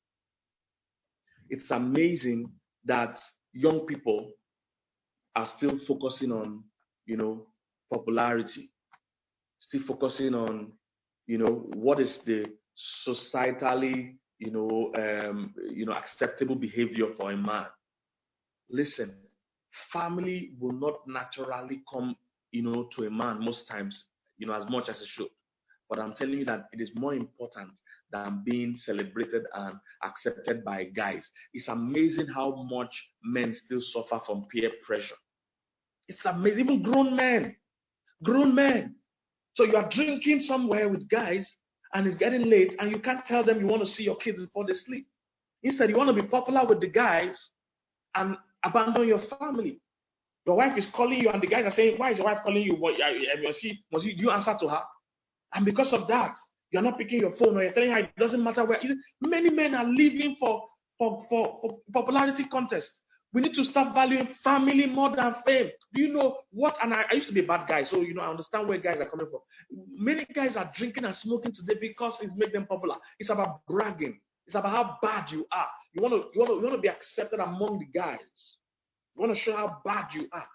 It's amazing that young people are still focusing on, you know, popularity, still focusing on, you know, what is the societally, you know, um, you know, acceptable behavior for a man. Listen, family will not naturally come, you know, to a man most times, you know, as much as it should. But I'm telling you that it is more important than being celebrated and accepted by guys. It's amazing how much men still suffer from peer pressure. It's amazing, even grown men, grown men. So you are drinking somewhere with guys and it's getting late and you can't tell them you want to see your kids before they sleep. Instead, you want to be popular with the guys and abandon your family. Your wife is calling you and the guys are saying, why is your wife calling you? What, must you, do you answer to her? And because of that, you're not picking your phone or you're telling her it doesn't matter where. Many men are living for, for, for, for popularity contests. We need to start valuing family more than fame. Do you know what? And I, I used to be a bad guy, so you know I understand where guys are coming from. Many guys are drinking and smoking today because it's made them popular. It's about bragging. It's about how bad you are. You want to, you want to, you want to be accepted among the guys. You want to show how bad you are.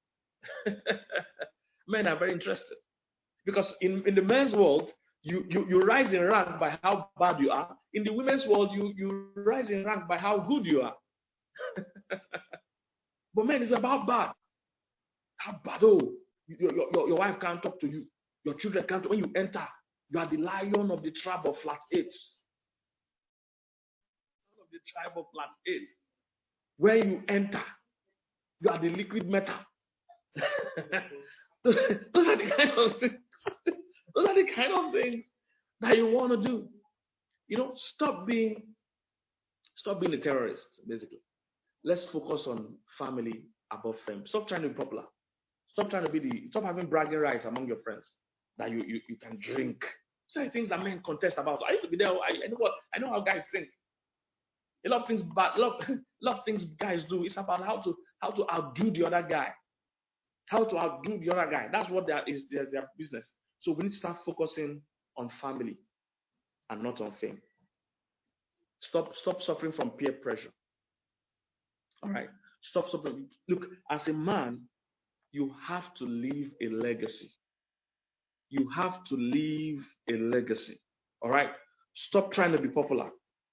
Men are very interested. Because in, in the men's world, you, you, you rise in rank by how bad you are. In the women's world, you, you rise in rank by how good you are. But men, it's about bad. How bad, oh, your, your, your wife can't talk to you. Your children can't. When you enter, you are the lion of the tribe of flat eight. Of the tribe of flat eight. When you enter, you are the liquid metal. those, those are the kind of things. Those are the kind of things that you want to do. You know, stop being, stop being a terrorist, basically. Let's focus on family above fame. Stop trying to be popular. Stop trying to be the, stop having bragging rights among your friends that you, you, you can drink. Certain things that men contest about. I used to be there. I, I know what, I know how guys think. A lot of things, but a lot, a lot of things guys do. It's about how to, how to outdo the other guy. How to outdo the other guy. That's what that is their, their business. So we need to start focusing on family and not on fame. Stop, stop suffering from peer pressure. All right. Stop suffering. Look, as a man, you have to leave a legacy. You have to leave a legacy. All right. Stop trying to be popular.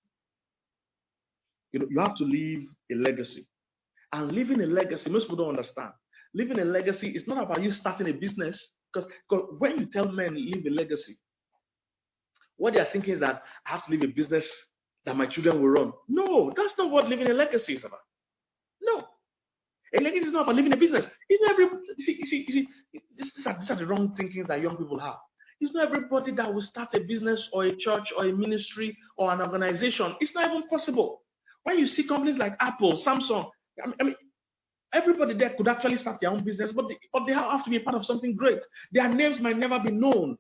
You know, you have to leave a legacy. And leaving a legacy, most people don't understand. Leaving a legacy is not about you starting a business. Because when you tell men leave a legacy, what they are thinking is that I have to leave a business that my children will run. No, that's not what living a legacy is about. No. A legacy is not about living a business. It's not every, you see, you see, you see these, are, these are the wrong thinkings that young people have. It's not everybody that will start a business or a church or a ministry or an organization. It's not even possible. When you see companies like Apple, Samsung, I mean, I mean everybody there could actually start their own business, but they, but they have to be a part of something great. Their names might never be known.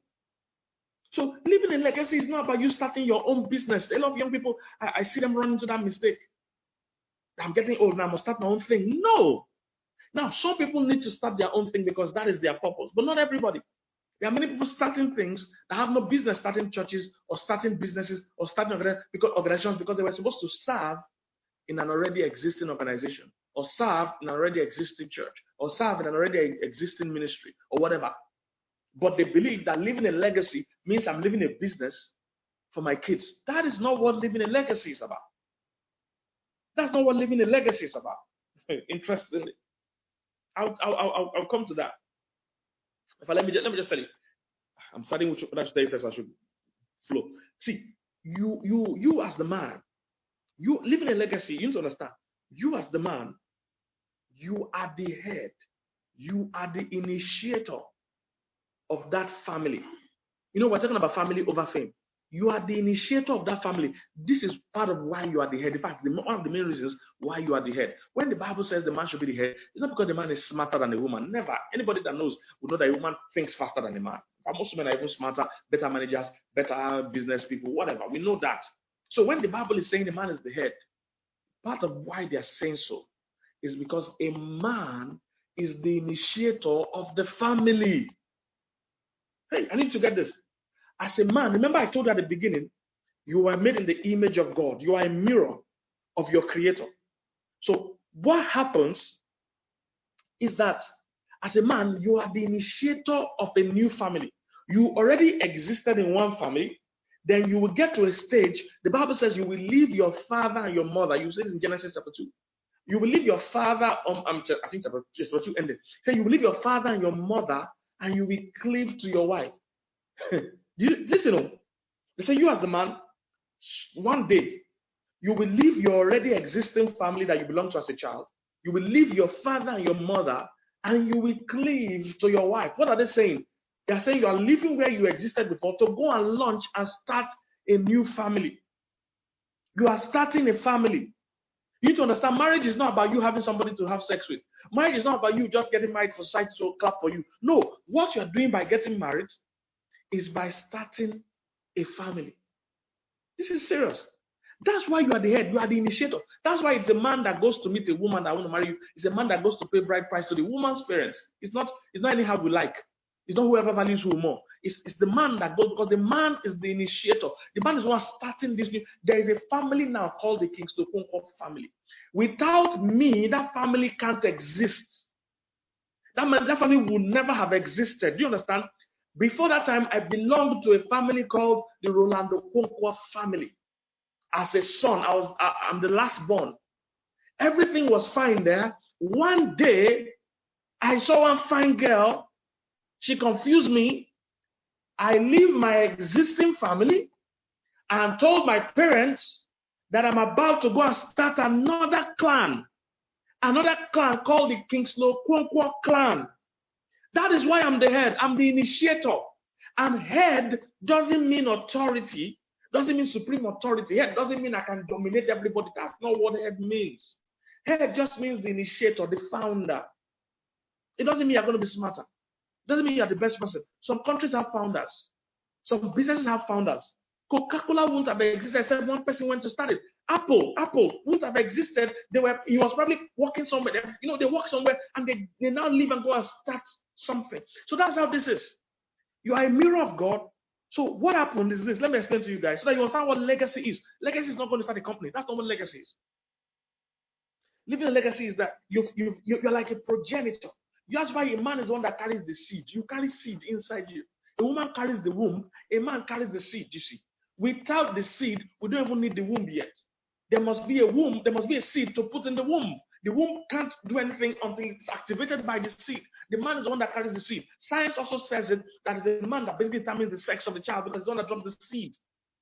So living a legacy is not about you starting your own business. A lot of young people, I, I see them run into that mistake. I'm getting old now, I must start my own thing. No. Now, some people need to start their own thing because that is their purpose, but not everybody. There are many people starting things that have no business starting churches or starting businesses or starting organizations because they were supposed to serve in an already existing organization or serve in an already existing church or serve in an already existing ministry or whatever. But they believe that living a legacy means I'm living a business for my kids. That is not what living a legacy is about. That's not what living a legacy is about. Interestingly, I'll, I'll, I'll, I'll come to that. If I, let me just, let me just tell you, I'm starting with what I should tell you first. I should flow. See, you, you, you as the man, you living a legacy. You need to understand. You as the man, you are the head. You are the initiator of that family. You know, we're talking about family over fame. You are the initiator of that family. This is part of why you are the head. In fact, the, one of the main reasons why you are the head. When the Bible says the man should be the head, it's not because the man is smarter than the woman. Never. Anybody that knows will know that a woman thinks faster than a man. But most women are even smarter, better managers, better business people, whatever. We know that. So when the Bible is saying the man is the head, part of why they are saying so is because a man is the initiator of the family. Hey, I need to get this. As a man, remember I told you at the beginning, you are made in the image of God. You are a mirror of your creator. So what happens is that as a man, you are the initiator of a new family. You already existed in one family. Then you will get to a stage, the Bible says you will leave your father and your mother. You say this in Genesis chapter two. You will leave your father, um, um, I think chapter two ended. Say you will leave your father and your mother and you will cleave to your wife. you, listen, they say you as the man, one day, you will leave your already existing family that you belong to as a child. You will leave your father and your mother and you will cleave to your wife. What are they saying? They are saying you are leaving where you existed before to go and launch and start a new family. You are starting a family. You need to understand marriage is not about you having somebody to have sex with. Marriage is not about you just getting married for sight to clap for you. No, what you are doing by getting married is by starting a family. This is serious. That's why you are the head. You are the initiator. That's why it's a man that goes to meet a woman that wants to marry you. It's a man that goes to pay bride price to the woman's parents. It's not, it's not anyhow we like. It's not whoever values who more. It's, it's the man that goes because the man is the initiator. The man is the one starting this new. There is a family now called the Kingston family. Without me, that family can't exist. That, man, that family would never have existed. Do you understand? Before that time, I belonged to a family called the Rolando Kwonkwo family. As a son, I was I, I'm the last born. Everything was fine there. One day, I saw one fine girl. She confused me. I leave my existing family and told my parents that I'm about to go and start another clan. Another clan called the Kingslow Kwonkwo clan. That is why I'm the head. I'm the initiator. And head doesn't mean authority. Doesn't mean supreme authority. Head doesn't mean I can dominate everybody. That's not what head means. Head just means the initiator, the founder. It doesn't mean you're going to be smarter. It doesn't mean you're the best person. Some countries have founders. Some businesses have founders. Coca-Cola wouldn't have existed except one person went to start it. Apple, Apple wouldn't have existed. They were, he was probably working somewhere. They, you know, they work somewhere and they, they now leave and go and start something. So that's how this is. You are a mirror of God. So what happened is this. Let me explain to you guys so that you understand what legacy is. Legacy is not going to start a company. That's not what legacy is. Living a legacy is that you, you, you're like a progenitor. That's why a man is the one that carries the seed. You carry seed inside you. A woman carries the womb. A man carries the seed, you see. Without the seed, we don't even need the womb yet. There must be a womb. There must be a seed to put in the womb. The womb can't do anything until it's activated by the seed. The man is the one that carries the seed. Science also says it, that is the man that basically determines the sex of the child because it's the one that drops the seed.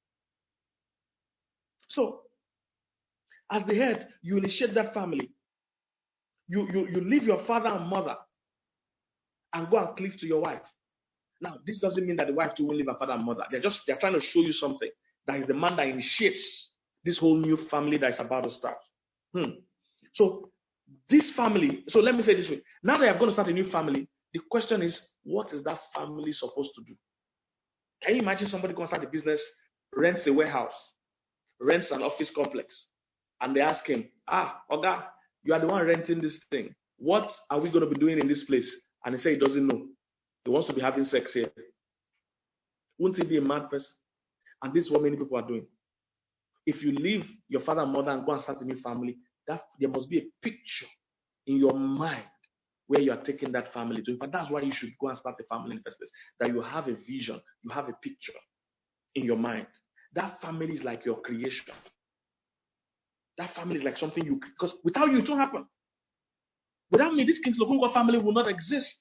So, as the head, you initiate that family. You, you, you leave your father and mother and go and cleave to your wife. Now, this doesn't mean that the wife too will leave her father and mother. They're just they're trying to show you something. That is the man that initiates this whole new family that is about to start. Hmm. So this family, so let me say this way. Now they are going to start a new family, the question is, what is that family supposed to do? Can you imagine somebody going to start a business, rents a warehouse, rents an office complex, and they ask him, ah, Oga, you are the one renting this thing. What are we going to be doing in this place? And he says he doesn't know. He wants to be having sex here. Wouldn't he be a mad person? And this is what many people are doing. If you leave your father and mother and go and start a new family, that there must be a picture in your mind where you are taking that family to. In fact, that's why you should go and start a family in the first place. That you have a vision, you have a picture in your mind. That family is like your creation. That family is like something you, because without you, it won't happen. Without me, this Kings Lokungo family will not exist.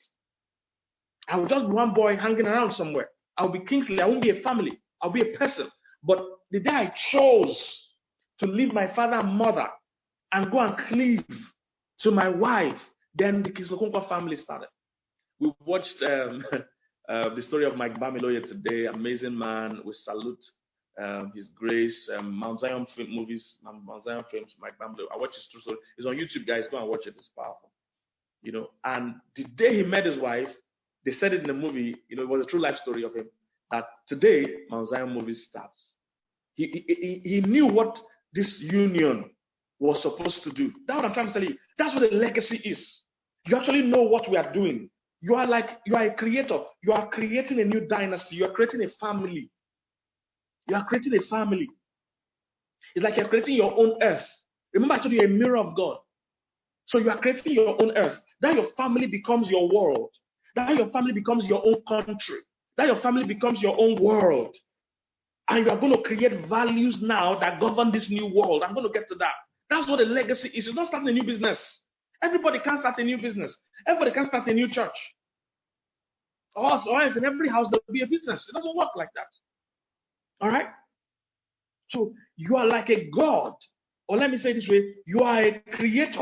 I will just be one boy hanging around somewhere. I'll be Kingsley. I won't be a family. I'll be a person. But the day I chose to leave my father and mother and go and cleave to my wife, then the Kings Lokungo family started. We watched um, uh, the story of Mike Bamiloye today. Amazing man. We salute um, his grace. Um, Mount Zion film movies, Mount Zion films. Mike Bamiloye. I watched his true story. It's on YouTube, guys. Go and watch it. It's powerful. You know. And the day he met his wife, they said it in the movie. You know, it was a true life story of him. That today Mount Zion movie starts. He he, he, he knew what this union was supposed to do. That's what I'm trying to tell you. That's what the legacy is. You actually know what we are doing. You are like, you are a creator. You are creating a new dynasty. You are creating a family. You are creating a family. It's like you're creating your own earth. Remember, I told you, a mirror of God. So you are creating your own earth. That your family becomes your world. That your family becomes your own country. That your family becomes your own world. And you are going to create values now that govern this new world. I'm going to get to that. That's what a legacy is. It's not starting a new business. Everybody can start a new business. Everybody can start a new church. Or else in every house there will be a business. It doesn't work like that. All right? So you are like a God. Or let me say it this way. You are a creator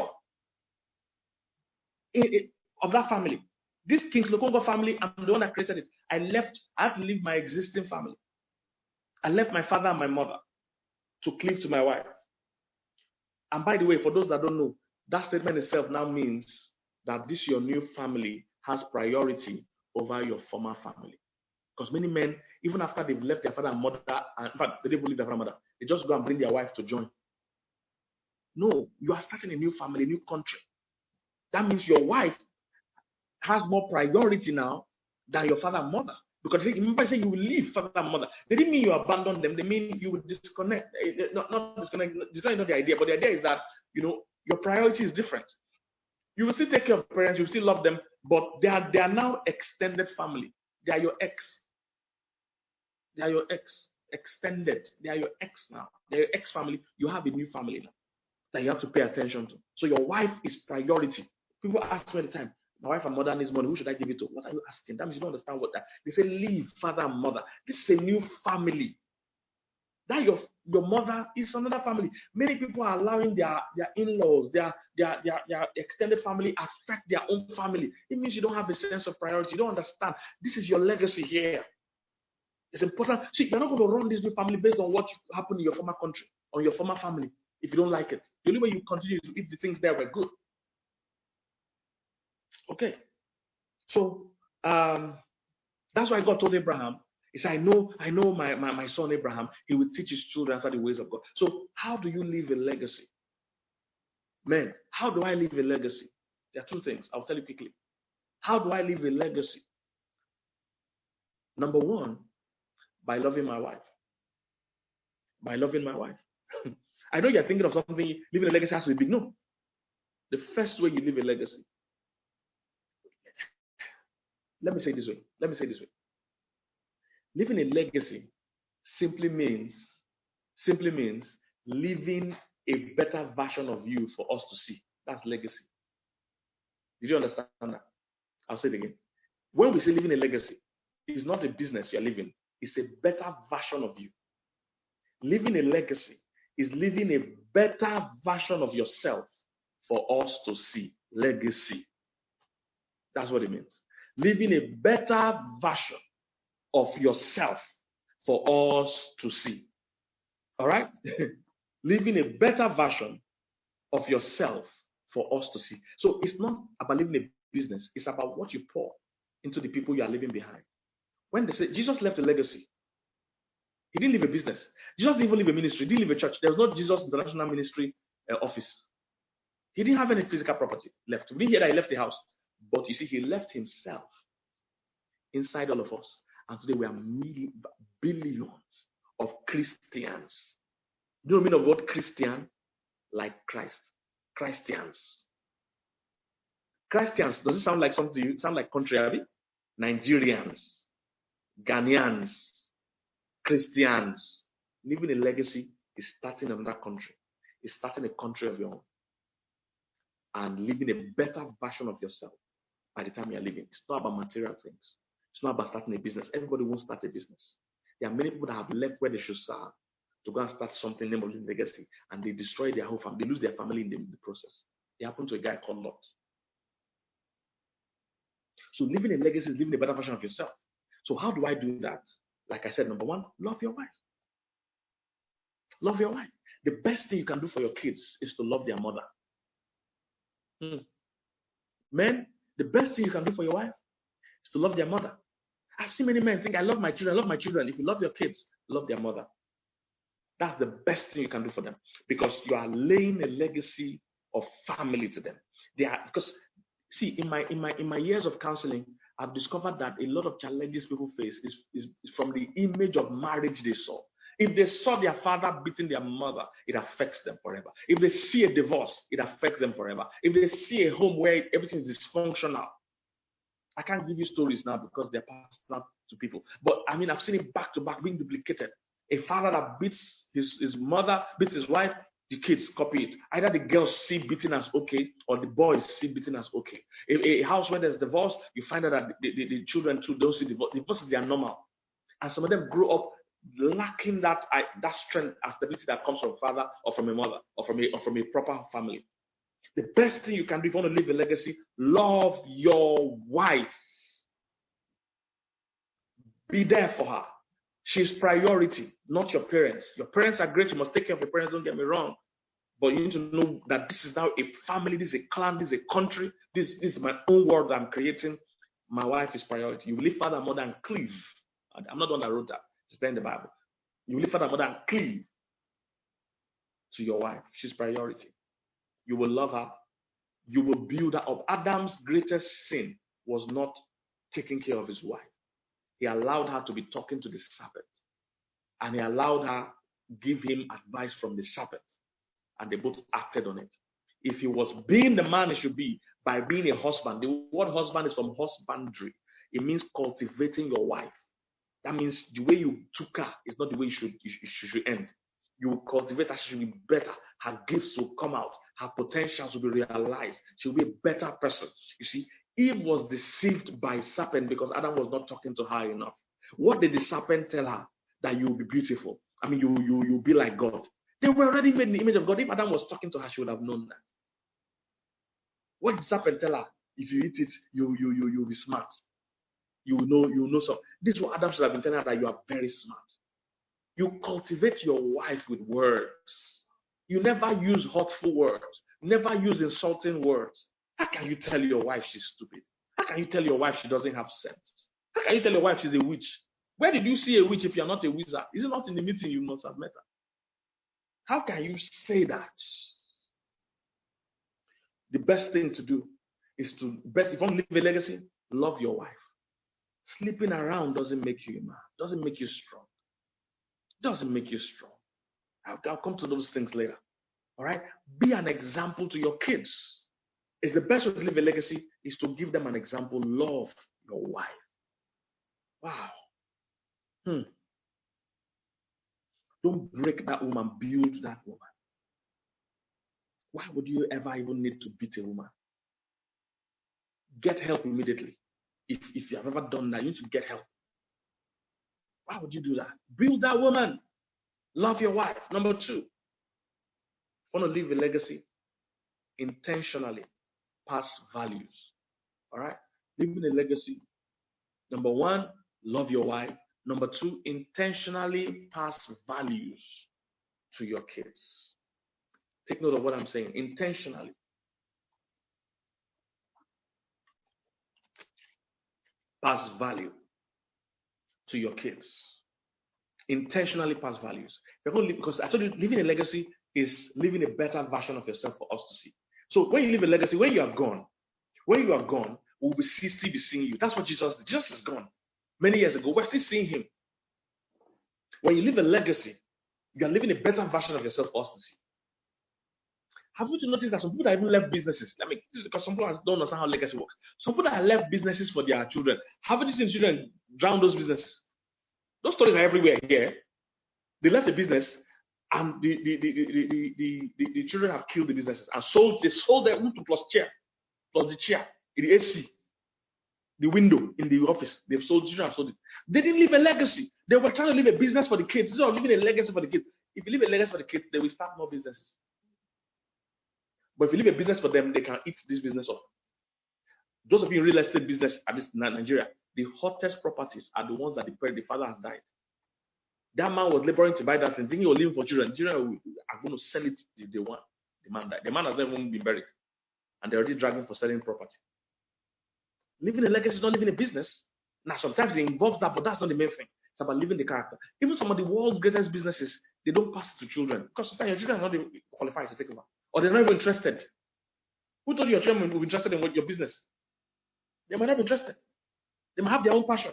of that family. This Kings Lokongo family, I'm the one that created it. I left, I had to leave my existing family. I left my father and my mother to cleave to my wife. And by the way, for those that don't know, that statement itself now means that this your new family has priority over your former family. Because many men, even after they've left their father and mother, and in fact, they didn't leave their father and mother, they just go and bring their wife to join. No, you are starting a new family, a new country. That means your wife has more priority now than your father and mother. Because remember, I said you will leave father and mother. They didn't mean you abandon them. They mean you will disconnect. Not, not disconnect. Disconnect is not the idea. But the idea is that, you know, your priority is different. You will still take care of your parents. You will still love them. But they are, they are now extended family. They are your ex. They are your ex. Extended. They are your ex now. They are your ex family. You have a new family now that you have to pay attention to. So your wife is priority. People ask me all the time, my wife and mother needs money. Who should I give it to? What are you asking? That means you don't understand what that. They say leave father and mother. This is a new family. That your your mother is another family. Many people are allowing their, their in-laws, their, their, their, their extended family affect their own family. It means you don't have a sense of priority. You don't understand. This is your legacy here. It's important. See, you're not going to run this new family based on what happened in your former country, on your former family, if you don't like it. The only way you continue is if the things there were good. Okay. So um, that's why God told Abraham, he said, I know, I know my, my, my son Abraham, he will teach his children after the ways of God. So how do you leave a legacy? Man, how do I leave a legacy? There are two things. I'll tell you quickly. How do I leave a legacy? Number one, by loving my wife. By loving my wife. I know you're thinking of something, leaving a legacy has to be big. No. The first way you leave a legacy. Let me say it this way. Let me say it this way. Living a legacy simply means, simply means leaving a better version of you for us to see. That's legacy. Did you understand that? I'll say it again. When we say living a legacy, it's not a business you're living. It's a better version of you. Living a legacy is living a better version of yourself for us to see. Legacy. That's what it means. Living a better version of yourself for us to see. All right? Living a better version of yourself for us to see. So it's not about living a business, it's about what you pour into the people you are leaving behind. When they say Jesus left a legacy, he didn't leave a business. Jesus didn't even leave a ministry, he didn't leave a church. There was no Jesus International Ministry uh, office. He didn't have any physical property left. We didn't hear that he left the house. But you see, he left himself inside all of us. And today we are million, billions of Christians. Do you know the meaning of the word Christian? Like Christ. Christians. Christians, does it sound like something to you? Sound like country, Abby? Nigerians, Ghanaians, Christians. Living a legacy is starting another country. It's starting a country of your own. And living a better version of yourself by the time you're living. It's not about material things. It's not about starting a business. Everybody won't start a business. There are many people that have left where they should start to go and start something named Living Legacy, and they destroy their whole family. They lose their family in the, in the process. It happened to a guy called Lot. So living a legacy is living a better version of yourself. So how do I do that? Like I said, number one, love your wife. Love your wife. The best thing you can do for your kids is to love their mother. Hmm. Men, the best thing you can do for your wife is to love their mother. I've seen many men think, I love my children, I love my children. If you love your kids, love their mother. That's the best thing you can do for them, because you are laying a legacy of family to them. They are, because see, in my in my in my years of counseling, I've discovered that a lot of challenges people face is, is, is from the image of marriage they saw. If they saw their father beating their mother, it affects them forever. If they see a divorce, it affects them forever. If they see a home where everything is dysfunctional, I can't give you stories now because they're passed on to people. But I mean, I've seen it back to back being duplicated. A father that beats his, his mother, beats his wife, the kids copy it. Either the girls see beating as okay, or the boys see beating as okay. A, a house where there's divorce, you find out that the, the, the children too don't see divorce. Divorce is their normal. And some of them grow up lacking that, that strength and stability that comes from father or from a mother or from a, or from a proper family. The best thing you can do if you want to leave a legacy, love your wife. Be there for her. She's priority, not your parents. Your parents are great. You must take care of your parents, don't get me wrong. But you need to know that this is now a family, this is a clan, this is a country. This, this is my own world that I'm creating. My wife is priority. You will leave father and mother and cleave. I'm not the one that wrote that. It's there in the Bible. You will leave father and mother and cleave to your wife. She's priority. You will love her. You will build her up. Adam's greatest sin was not taking care of his wife. He allowed her to be talking to the serpent. And he allowed her give him advice from the serpent. And they both acted on it. If he was being the man he should be by being a husband, the word husband is from husbandry. It means cultivating your wife. That means the way you took her is not the way you should, you should, you should end. You will cultivate her, she should be better. Her gifts will come out. Her potentials will be realized. She will be a better person. You see, Eve was deceived by serpent because Adam was not talking to her enough. What did the serpent tell her? That you will be beautiful. I mean, you you you'll be like God. They were already made in the image of God. If Adam was talking to her, she would have known that. What did the serpent tell her? If you eat it, you you you you'll be smart. You will know you will know something. This is what Adam should have been telling her, that you are very smart. You cultivate your wife with words. You never use hurtful words. Never use insulting words. How can you tell your wife she's stupid? How can you tell your wife she doesn't have sense? How can you tell your wife she's a witch? Where did you see a witch if you're not a wizard? Is it not in the meeting you must have met her? How can you say that? The best thing to do is to, best, if you want to leave a legacy, love your wife. Sleeping around doesn't make you a man, doesn't make you strong. Doesn't make you strong. I'll, I'll come to those things later. All right? Be an example to your kids. It's the best way to leave a legacy is to give them an example. Love your wife. Wow. Hmm. Don't break that woman, build that woman. Why would you ever even need to beat a woman? Get help immediately. If, if you have ever done that, you need to get help. Why would you do that? Build that woman. Love your wife. Number two, want to leave a legacy, intentionally pass values. All right? Leaving a legacy. Number one, love your wife. Number two, intentionally pass values to your kids. Take note of what I'm saying. Intentionally. Pass value to your kids. Intentionally pass values. Because I told you, living a legacy is living a better version of yourself for us to see. So when you live a legacy, when you are gone, when you are gone, we'll be still be seeing you. That's what Jesus did. Jesus is gone. Many years ago, we're still seeing him. When you live a legacy, you are living a better version of yourself for us to see. Have you noticed that some people that even left businesses? Let me, because some people don't understand how legacy works. Some people that left businesses for their children. Haven't you seen children drown those businesses? Those stories are everywhere here. They left the business, and the the the the, the, the, the, the children have killed the businesses and sold. They sold their room plus chair, plus the chair, the A C, the window in the office. They've sold. Children have sold it. They didn't leave a legacy. They were trying to leave a business for the kids. Instead of leaving a legacy for the kids. If you leave a legacy for the kids, they will start more businesses. But if you leave a business for them, they can eat this business up. Those of you in real estate business at this Nigeria, the hottest properties are the ones that the, the father has died. That man was laboring to buy that and thinking he was living for children. Children are going to sell it if they want. The man died. The man has never even been buried. And they're already dragging for selling property. Living a legacy is not living a business. Now, sometimes it involves that, but that's not the main thing. It's about living the character. Even some of the world's greatest businesses, they don't pass it to children. Because sometimes your children are not even qualified to take over. Or they're not even interested. Who told you your children will be interested in what your business? They might not be interested. They might have their own passion.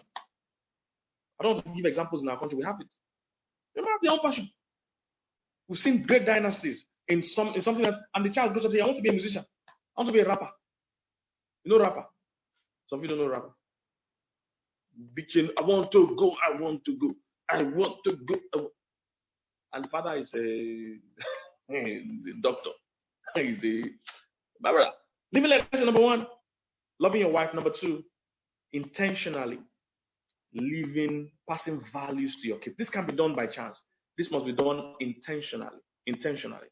I don't want to give examples in our country. We have it. They might have their own passion. We've seen great dynasties in some in something else, and the child goes to say, I want to be a musician. I want to be a rapper. You know rapper? Some people don't know rapper. Bitching, I want to go, I want to go, I want to go. And the father is a the doctor. He's a my brother. Living legacy number one, loving your wife. Number two, intentionally living, passing values to your kids. This can't be done by chance. This must be done intentionally. Intentionally.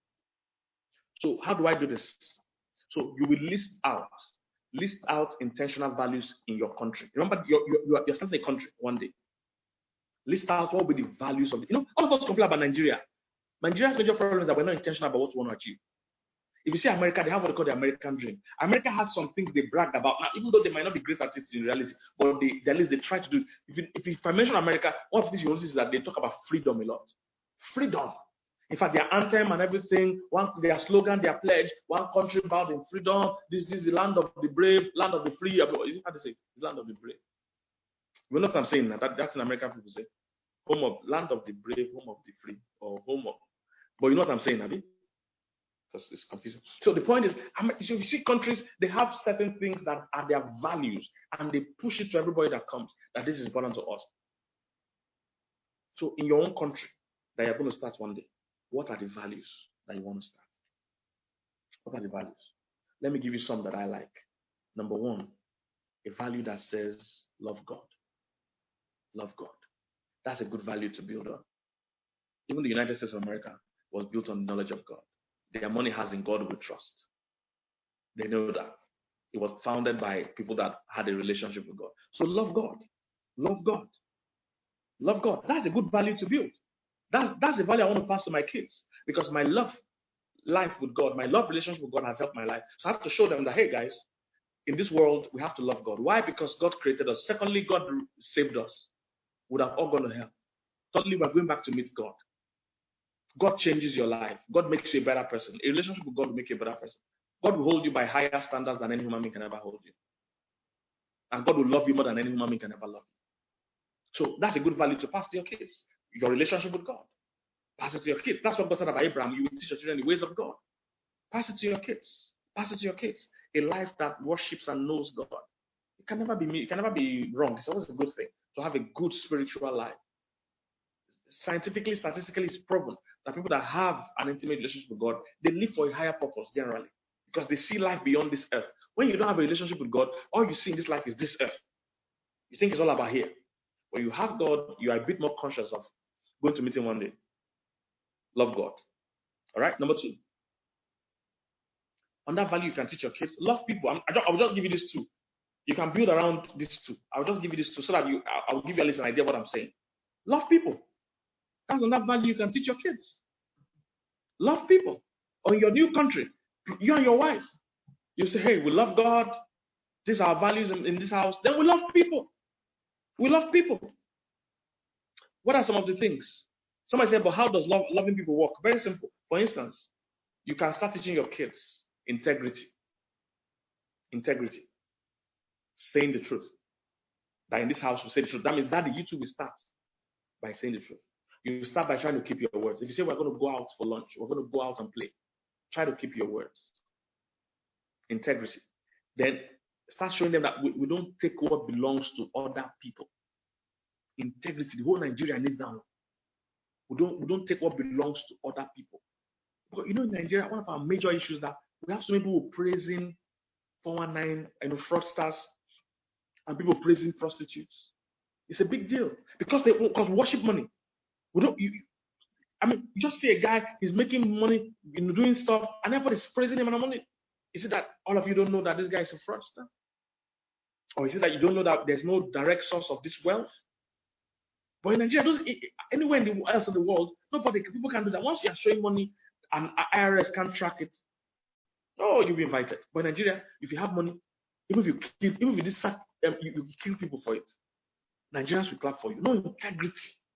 So how do I do this? So you will list out, list out intentional values in your country. Remember, you're, you're, you're starting a country one day. List out what will be the values of it. You know, all of us complain about Nigeria. Nigeria's major problem is that we're not intentional about what we want to achieve. If you see America, they have what they call the American dream. America has some things they brag about, now, even though they might not be great at it in reality, but they, at least they try to do it. If, you, if, if I mention America, one of the things you notice is that they talk about freedom a lot. Freedom. In fact, their anthem and everything, one their slogan, their pledge, one country bound in freedom. This, this is the land of the brave, land of the free. Is it how they say? The land of the brave. You know what I'm saying? That, that's in American people say. Home of, land of the brave, home of the free, or home of. But you know what I'm saying, Abi? Because it's confusing. So the point is, so you see countries, they have certain things that are their values, and they push it to everybody that comes, that this is important to us. So in your own country, that you're going to start one day, what are the values that you want to start? What are the values? Let me give you some that I like. Number one, a value that says, love God. Love God. That's a good value to build on. Even the United States of America was built on the knowledge of God. Their money has in God we trust. They know that. It was founded by people that had a relationship with God. So love God. Love God. Love God. That's a good value to build. That's, that's the value I want to pass to my kids. Because my love life with God, my love relationship with God has helped my life. So I have to show them that, hey guys, in this world, we have to love God. Why? Because God created us. Secondly, God saved us. We would have all gone to hell. Thirdly, we're going back to meet God. God changes your life. God makes you a better person. A relationship with God will make you a better person. God will hold you by higher standards than any human being can ever hold you. And God will love you more than any human being can ever love you. So that's a good value to pass to your kids. Your relationship with God. Pass it to your kids. That's what God said about Abraham. You will teach your children the ways of God. Pass it to your kids. Pass it to your kids. A life that worships and knows God. It can never be me. It can never be wrong. It's always a good thing to have a good spiritual life. Scientifically, statistically, it's proven that people that have an intimate relationship with God, they live for a higher purpose generally because they see life beyond this earth. When you don't have a relationship with God, all you see in this life is this earth. You think it's all about here. When you have God, you are a bit more conscious of going to meet Him one day. Love God. All right. Number two. On that value, you can teach your kids. Love people. I'm, I will just give you these two. You can build around these two. I'll just give you these two so that you, I'll give you at least an idea of what I'm saying. Love people. That's another value you can teach your kids. Love people. Or in your new country, you and your wife, you say, hey, we love God. These are our values in, in this house. Then we love people. We love people. What are some of the things? Somebody said, but how does love, loving people work? Very simple. For instance, you can start teaching your kids integrity. Integrity. Saying the truth. That in this house we say the truth. That means that the YouTube will start by saying the truth. You start by trying to keep your words. If you say we're going to go out for lunch, we're going to go out and play, try to keep your words. Integrity. Then start showing them that we, we don't take what belongs to other people. Integrity. The whole Nigeria needs that. We don't, we don't take what belongs to other people. But you know, in Nigeria, one of our major issues is that we have so many people praising four one nine, you know, fraudsters, and people praising prostitutes. It's a big deal because they because worship money. We don't. You, I mean, you just see a guy, he's making money, you know, doing stuff, and everybody's praising him and money. Is it that all of you don't know that this guy is a fraudster? Or is it that you don't know that there's no direct source of this wealth? But in Nigeria, anywhere in the, else in the world, nobody, people can do that. Once you are showing money and I R S can't track it, oh, you'll be invited. But in Nigeria, if you have money, even if you kill, even if you, did, um, you, you kill people for it, Nigerians will clap for you. No integrity.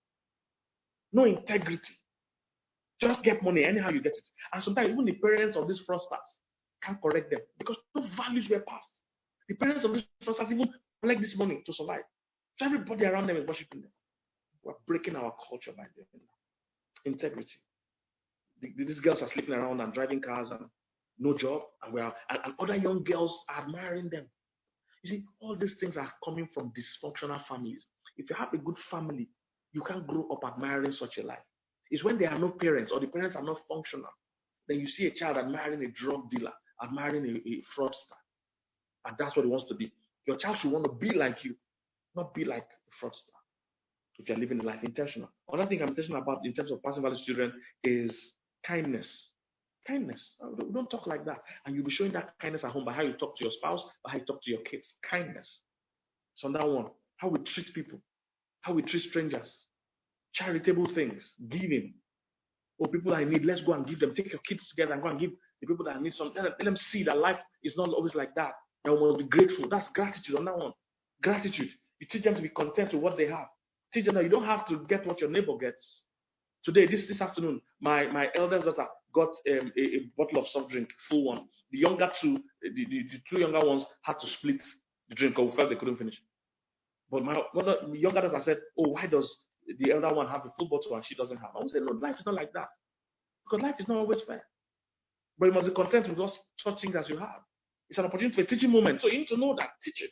No integrity. Just get money anyhow you get it. And sometimes even the parents of these fraudsters can't correct them because no values were passed. The parents of these fraudsters even collect this money to survive. So everybody around them is worshiping them. We're breaking our culture by doing that. Integrity. The, these girls are sleeping around and driving cars and no job, and we are and, and other young girls are admiring them. You see, all these things are coming from dysfunctional families. If you have a good family, you can't grow up admiring such a life. It's when there are no parents or the parents are not functional, then you see a child admiring a drug dealer, admiring a, a fraudster, and that's what he wants to be. Your child should want to be like you, not be like a fraudster. If you're living a life intentional. Another thing I'm intentional about in terms of passing value to children is kindness. Kindness. We don't talk like that. And you'll be showing that kindness at home by how you talk to your spouse, by how you talk to your kids. Kindness. So that one, how we treat people, how we treat strangers, charitable things, giving. Oh, people that need, let's go and give them. Take your kids together and go and give the people that need something. Let them see that life is not always like that. They must be grateful. That's gratitude on that one. Gratitude. You teach them to be content with what they have. Teach them that you don't have to get what your neighbor gets. Today, this, this afternoon, my, my eldest daughter got um, a, a bottle of soft drink, full one. The younger two, the, the, the two younger ones had to split the drink because we felt they couldn't finish. But my, my younger daughter said, oh, why does the elder one have a full bottle and she doesn't have? I would say, no, life is not like that. Because life is not always fair. But you must be content with those such things as you have. It's an opportunity for a teaching moment. So you need to know that teaching.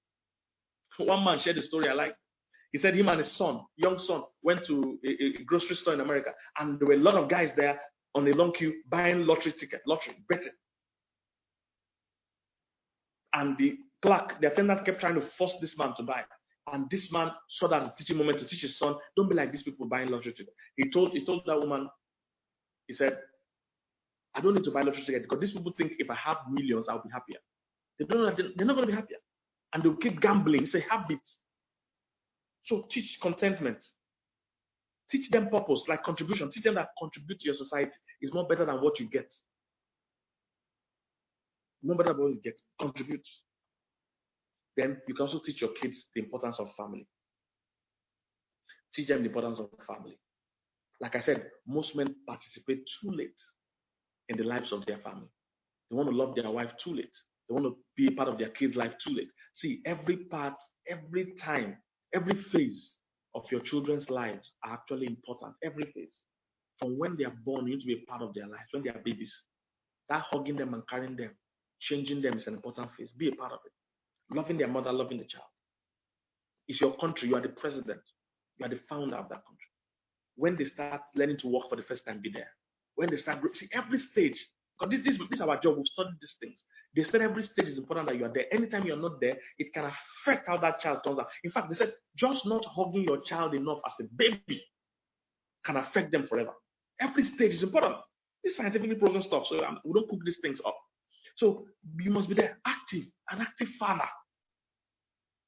One man shared a story I like. He said him and his son, young son, went to a, a grocery store in America, and there were a lot of guys there on a long queue buying lottery ticket, lottery, betting. And the clerk, the attendant kept trying to force this man to buy. And this man saw that as a teaching moment to teach his son, don't be like these people buying lottery ticket. He told, he told that woman, he said, I don't need to buy lottery ticket because these people think if I have millions, I'll be happier. They don't know, they're not going to be happier. And they'll keep gambling. It's a habit. So teach contentment. Teach them purpose, like contribution. Teach them that contribute to your society is more better than what you get. More better than what you get. Contribute. Then you can also teach your kids the importance of family. Teach them the importance of family. Like I said, most men participate too late in the lives of their family. They want to love their wife too late. They want to be a part of their kids' life too late. See, every part, every time, every phase of your children's lives are actually important. Every phase. From when they are born, you need to be a part of their lives. When they are babies, that hugging them and carrying them, changing them is an important phase. Be a part of it. Loving their mother, loving the child. It's your country. You are the president. You are the founder of that country. When they start learning to walk for the first time, be there. When they start, see every stage. Because this, this, this is our job. We've studied these things. They said every stage is important that you are there. Anytime you're not there, it can affect how that child turns out. In fact, they said just not hugging your child enough as a baby can affect them forever. Every stage is important. This is scientifically proven stuff, so um, we don't cook these things up. So you must be there, active, an active father.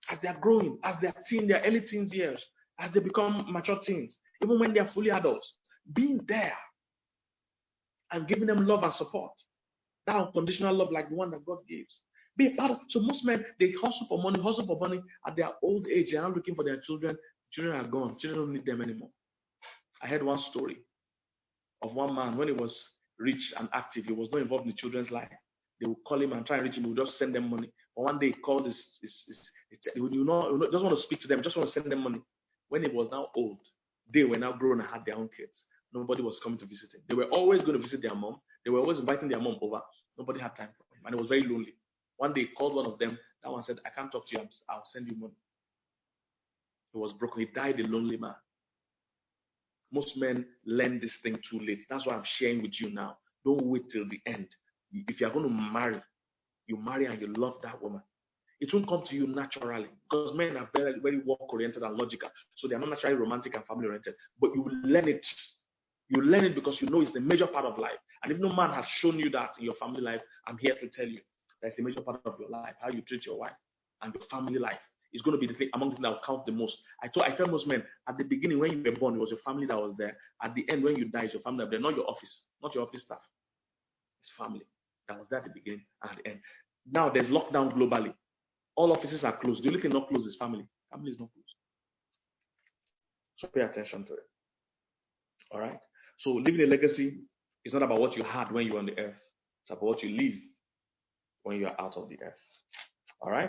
as they are growing, as they are teen, their early teens years, as they become mature teens, even when they are fully adults, being there and giving them love and support. That unconditional love, like the one that God gives. Be a part of. So most men, they hustle for money, hustle for money at their old age. They are not looking for their children. Children are gone. Children don't need them anymore. I heard one story of one man when he was rich and active. He was not involved in the children's life. They would call him and try and reach him. He would just send them money. But one day he called his, his, his, his he would not, he would just want to speak to them, just want to send them money. When he was now old, they were now grown and had their own kids. Nobody was coming to visit him. They were always going to visit their mom. They were always inviting their mom over. Nobody had time for him. And it was very lonely. One day he called one of them. That one said, I can't talk to you. I'll send you money. He was broken. He died a lonely man. Most men learn this thing too late. That's why I'm sharing with you now. Don't wait till the end. If you're going to marry, you marry and you love that woman. It won't come to you naturally because men are very, very work-oriented and logical. So they're not naturally romantic and family-oriented. But you will learn it. You learn it because you know it's the major part of life. And if no man has shown you that in your family life, I'm here to tell you that's a major part of your life. How you treat your wife and your family life is going to be the thing among the things that will count the most. I told, I tell most men, at the beginning when you were born, it was your family that was there. At the end, when you die, it's your family that was there, not your office, not your office staff. It's family that was there at the beginning and at the end. Now there's lockdown globally. All offices are closed. The only thing not closed is family. Family is not closed. So pay attention to it. All right? So living a legacy is not about what you had when you were on the earth. It's about what you leave when you are out of the earth. All right?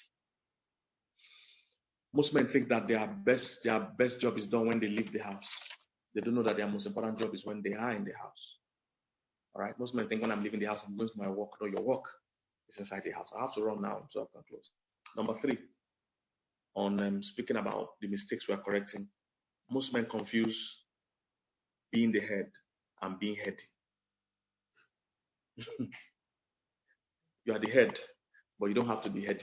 Most men think that their best, their best job is done when they leave the house. They don't know that their most important job is when they are in the house. All right? Most men think when I'm leaving the house, I'm going to my work. No, your work is inside the house. I have to run now, so I can close. Number three, on um, speaking about the mistakes we are correcting, most men confuse being the head and being heady. You are the head, but you don't have to be heady.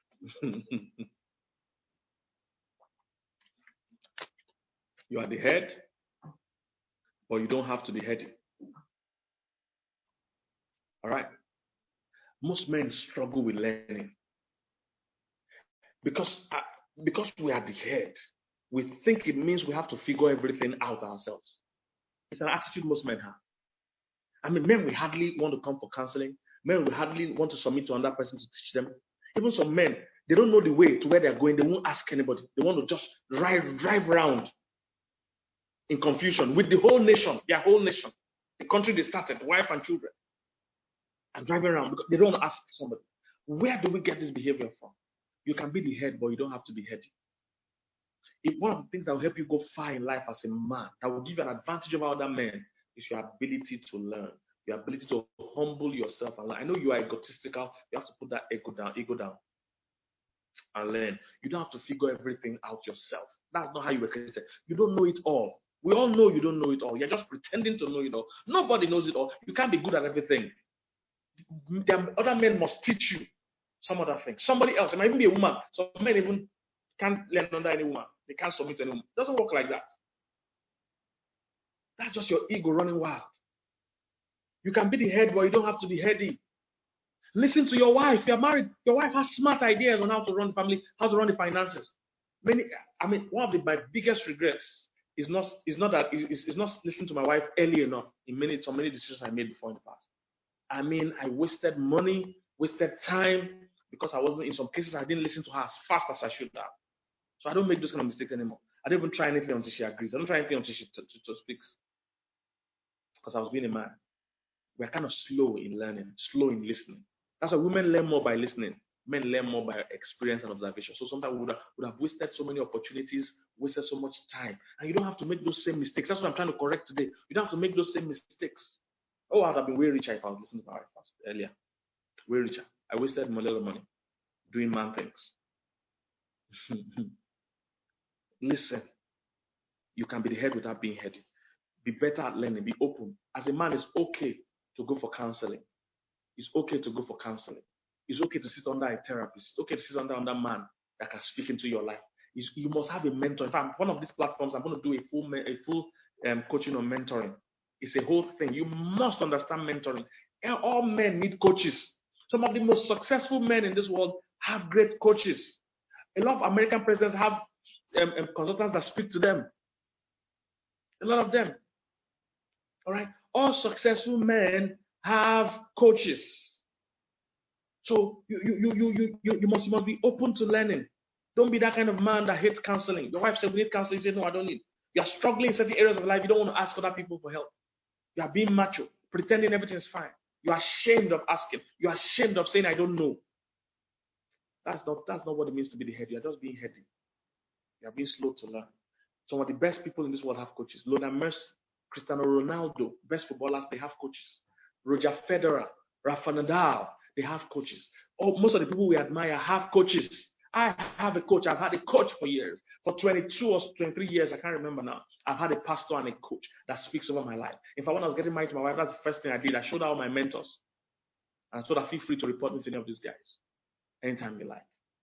You are the head, but you don't have to be heady. All right? Most men struggle with learning because, uh, because we are the head. We think it means we have to figure everything out ourselves. It's an attitude most men have. I mean, men will hardly want to come for counseling. Men will hardly want to submit to another person to teach them. Even some men, they don't know the way to where they're going. They won't ask anybody. They want to just drive, drive around in confusion with the whole nation, their whole nation, the country they started, wife and children, and driving around because they don't want to ask somebody. Where do we get this behavior from? You can be the head, but you don't have to be heady. If one of the things that will help you go far in life as a man, that will give you an advantage over other men, is your ability to learn, your ability to humble yourself and learn. I know you are egotistical. You have to put that ego down, ego down, and learn. You don't have to figure everything out yourself. That's not how you were created. You don't know it all. We all know you don't know it all. You're just pretending to know it all. Nobody knows it all. You can't be good at everything. The other men must teach you some other thing. Somebody else. It might even be a woman. Some men even can't learn under any woman. They can't submit to any woman. It doesn't work like that. That's just your ego running wild. You can be the head, but you don't have to be heady. Listen to your wife. You're married. Your wife has smart ideas on how to run the family, how to run the finances. Many, I mean, one of the, my biggest regrets is not is not that is, is not listening to my wife early enough in many so many decisions I made before in the past. I mean, I wasted money, wasted time because I wasn't, in some cases I didn't listen to her as fast as I should have. So I don't make those kind of mistakes anymore. I don't even try anything until she agrees. I don't try anything until she to, to, to speaks. Because I was being a man. We're kind of slow in learning, slow in listening. That's why women learn more by listening. Men learn more by experience and observation. So sometimes we would have, would have wasted so many opportunities, wasted so much time. And you don't have to make those same mistakes. That's what I'm trying to correct today. You don't have to make those same mistakes. Oh, I'd have been way richer if I was listening to my wife earlier. Way richer. I wasted a little money doing man things. Listen. You can be the head without being heady. Be better at learning. Be open. As a man, it's okay to go for counseling. It's okay to go for counseling. It's okay to sit under a therapist. It's okay to sit under another man that can speak into your life. It's, you must have a mentor. In fact, one of these platforms, I'm going to do a full a full um, coaching on mentoring. It's a whole thing. You must understand mentoring. All men need coaches. Some of the most successful men in this world have great coaches. A lot of American presidents have um, um, consultants that speak to them. A lot of them. All right. All successful men have coaches. So you you you you you you you must you must be open to learning. Don't be that kind of man that hates counseling. Your wife said we need counseling. You say no, I don't need. You are struggling in certain areas of life. You don't want to ask other people for help. You are being macho, pretending everything is fine. You are ashamed of asking. You are ashamed of saying I don't know. That's not that's not what it means to be the head. You are just being heady. You are being slow to learn. Some of the best people in this world have coaches. Lionel Messi, Cristiano Ronaldo, best footballers, they have coaches. Roger Federer, Rafa Nadal, they have coaches. Oh, most of the people we admire have coaches. I have a coach. I've had a coach for years. For twenty-two or twenty-three years, I can't remember now. I've had a pastor and a coach that speaks over my life. In fact, when I was getting married to my wife, that's the first thing I did. I showed her all my mentors. And I told her, feel free to report me to any of these guys anytime you like.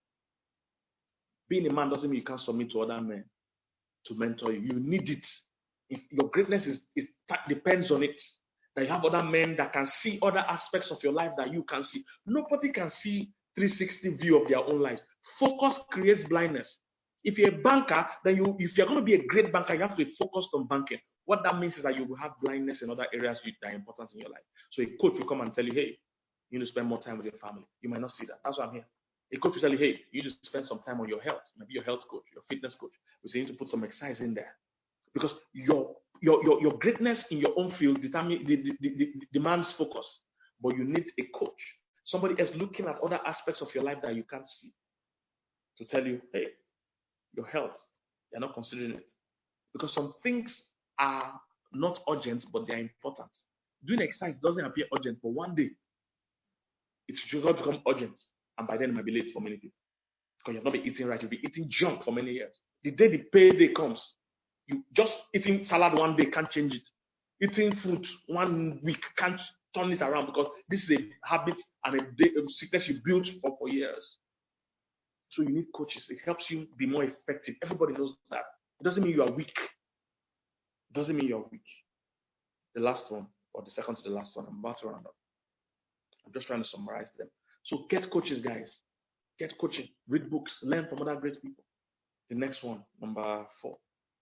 Being a man doesn't mean you can't submit to other men to mentor you. You need it. If your greatness is, is depends on it. That you have other men that can see other aspects of your life that you can see. Nobody can see three sixty view of their own lives. Focus creates blindness. If you're a banker, then you, if you're going to be a great banker, you have to be focused on banking. What that means is that you will have blindness in other areas that are important in your life. So a coach will come and tell you, hey, you need to spend more time with your family. You might not see that. That's why I'm here. A coach will tell you, hey, you need to spend some time on your health. Maybe your health coach, your fitness coach. We say you need to put some exercise in there. Because your your your, your greatness in your own field determine, the, the, the, the, demands focus. But you need a coach. Somebody else looking at other aspects of your life that you can't see. To tell you, hey, your health, you're not considering it. Because some things are not urgent, but they're important. Doing exercise doesn't appear urgent, but one day it should not become urgent. And by then it might be late for many people. Because you've not been eating right, you'll be eating junk for many years. The day the payday comes, you just eating salad one day can't change it. Eating fruit one week can't turn it around because this is a habit and a, day, a sickness you built for, for years. So you need coaches. It helps you be more effective. Everybody knows that. It doesn't mean you are weak. It doesn't mean you're weak. The last one, or the second to the last one, I'm about to round up. I'm just trying to summarize them. So get coaches, guys. Get coaching. Read books. Learn from other great people. The next one, number four.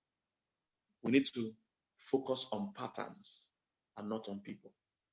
We need to focus on patterns and not on people.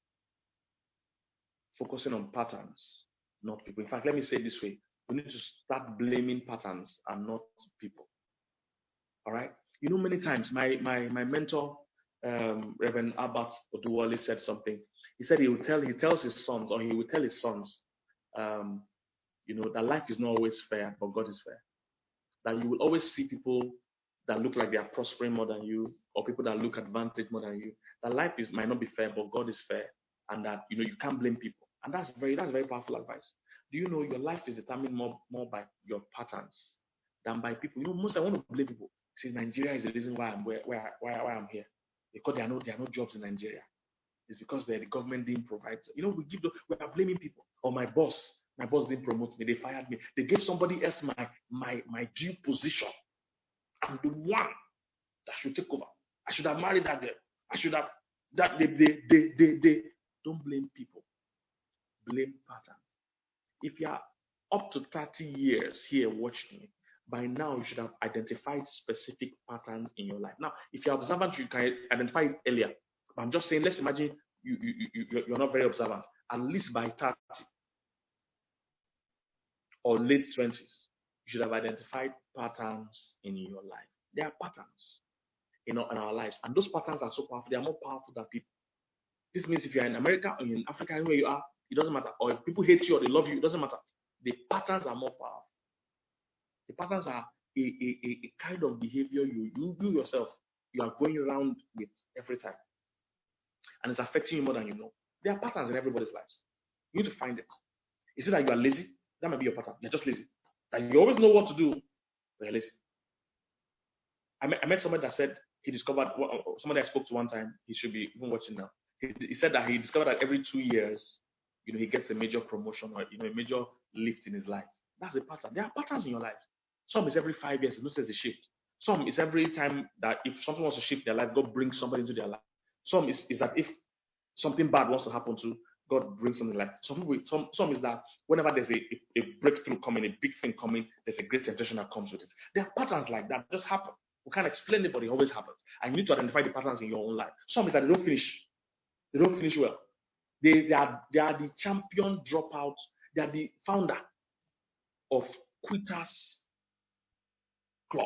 Focusing on patterns, not people. In fact, let me say it this way. We need to start blaming patterns and not people. All right? You know, many times my my my mentor, um, Reverend Albert Oduwole, said something. He said he would tell he tells his sons, or he would tell his sons, um, you know, that life is not always fair, but God is fair. That you will always see people that look like they are prospering more than you, or people that look advantaged more than you. That life is might not be fair, but God is fair, and that you know you can't blame people. And that's very that's very powerful advice. Do you know your life is determined more more by your patterns than by people? You know, most I want to blame people. See, Nigeria is the reason why I'm where where why, why I'm here, because there are no there are no jobs in Nigeria. It's because the, the government didn't provide. You know, we give the, we are blaming people. Or my boss, my boss didn't promote me. They fired me. They gave somebody else my my my due position. I'm the one that should take over. I should have married that girl. I should have that they they they they, they. Don't blame people. Blame pattern. If you are up to thirty years here watching me, by now you should have identified specific patterns in your life. Now, if you're observant, you can identify it earlier. But I'm just saying, let's imagine you, you, you, you're not very observant. At least by thirty or late twenties, you should have identified patterns in your life. There are patterns in our, in our lives. And those patterns are so powerful. They are more powerful than people. This means if you're in America or in Africa, anywhere you are, it doesn't matter. Or if people hate you or they love you, it doesn't matter. The patterns are more powerful. The patterns are a, a, a, a kind of behavior you, you, you yourself, you are going around with every time. And it's affecting you more than you know. There are patterns in everybody's lives. You need to find it. Is it that you are lazy? That might be your pattern. You're just lazy. That you always know what to do, but you're lazy. I met, I met somebody that said he discovered, somebody I spoke to one time, he should be even watching now. He, he said that he discovered that every two years, you know, he gets a major promotion or, you know, a major lift in his life. That's the pattern. There are patterns in your life. Some is every five years, you notice a shift. Some is every time that if something wants to shift in their life, God brings somebody into their life. Some is, is that if something bad wants to happen to, God brings something like some people. Some some is that whenever there's a, a, a breakthrough coming, a big thing coming, there's a great temptation that comes with it. There are patterns like that just happen. We can't explain it, but it always happens. And you need to identify the patterns in your own life. Some is that they don't finish. They don't finish well. They, they are they are the champion dropouts. They are the founder of Quitters Club.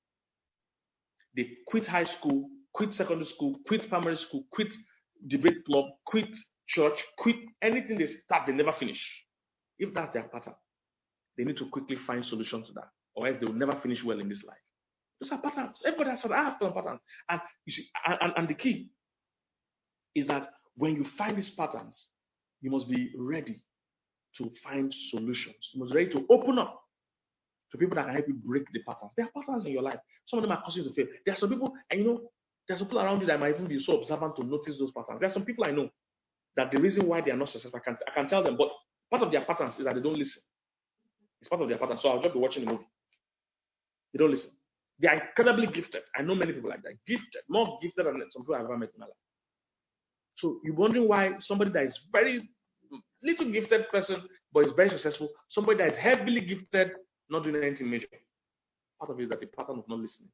They quit high school, quit secondary school, quit primary school, quit debate club, quit church, quit anything they start, they never finish. If that's their pattern, they need to quickly find solutions to that, or else they will never finish well in this life. Those are patterns. Everybody has I have some patterns. And you see, and, and the key is that when you find these patterns, you must be ready to find solutions. You must be ready to open up to people that can help you break the patterns. There are patterns in your life. Some of them are causing you to fail. There are some people, and you know, there's some people around you that might even be so observant to notice those patterns. There are some people I know that the reason why they are not successful, I can, I can tell them, but part of their patterns is that they don't listen. It's part of their pattern. So I'll just be watching the movie. They don't listen. They are incredibly gifted. I know many people like that. Gifted. More gifted than some people I've ever met in my life. So you're wondering why somebody that is very little gifted person, but is very successful, somebody that is heavily gifted, not doing anything major. Part of it is that the pattern of not listening.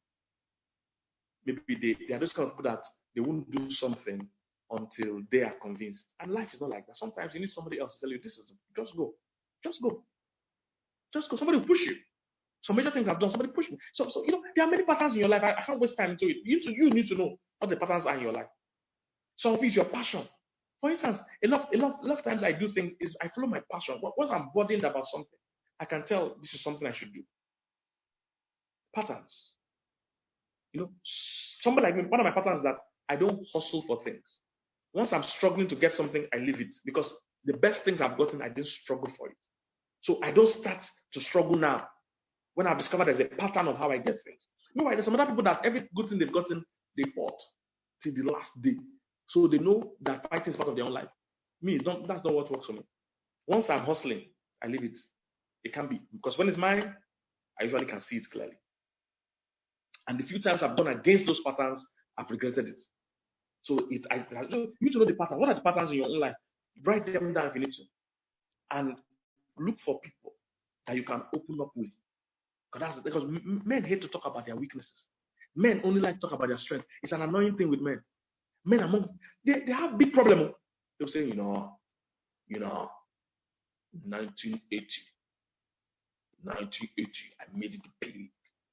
Maybe they, they are those kind of people that they won't do something until they are convinced. And life is not like that. Sometimes you need somebody else to tell you, this is just go. Just go. Just go. Somebody will push you. Some major things I've done, somebody push me. So, so you know, there are many patterns in your life. I, I can't waste time into it. You need, to, you need to know what the patterns are in your life. Some of it is your passion. For instance, a lot, a lot, a lot of times I do things is I follow my passion. Once I'm burdened about something, I can tell this is something I should do. Patterns. You know, somebody like me, one of my patterns is that I don't hustle for things. Once I'm struggling to get something, I leave it because the best things I've gotten, I didn't struggle for it. So I don't start to struggle now when I've discovered there's a pattern of how I get things. You know why? There's some other people that every good thing they've gotten, they fought till the last day. So they know that fighting is part of their own life. Me, don't, that's not what works for me. Once I'm hustling, I leave it. It can be. Because when it's mine, I usually can see it clearly. And the few times I've gone against those patterns, I've regretted it. So it, I, you need to know the pattern. What are the patterns in your own life? Write them down if you need to. And look for people that you can open up with. Because, that's, because men hate to talk about their weaknesses. Men only like to talk about their strength. It's an annoying thing with men. Men among they, they have big problem. They'll say, you know, you know, nineteen eighty. nineteen eighty, I made it big.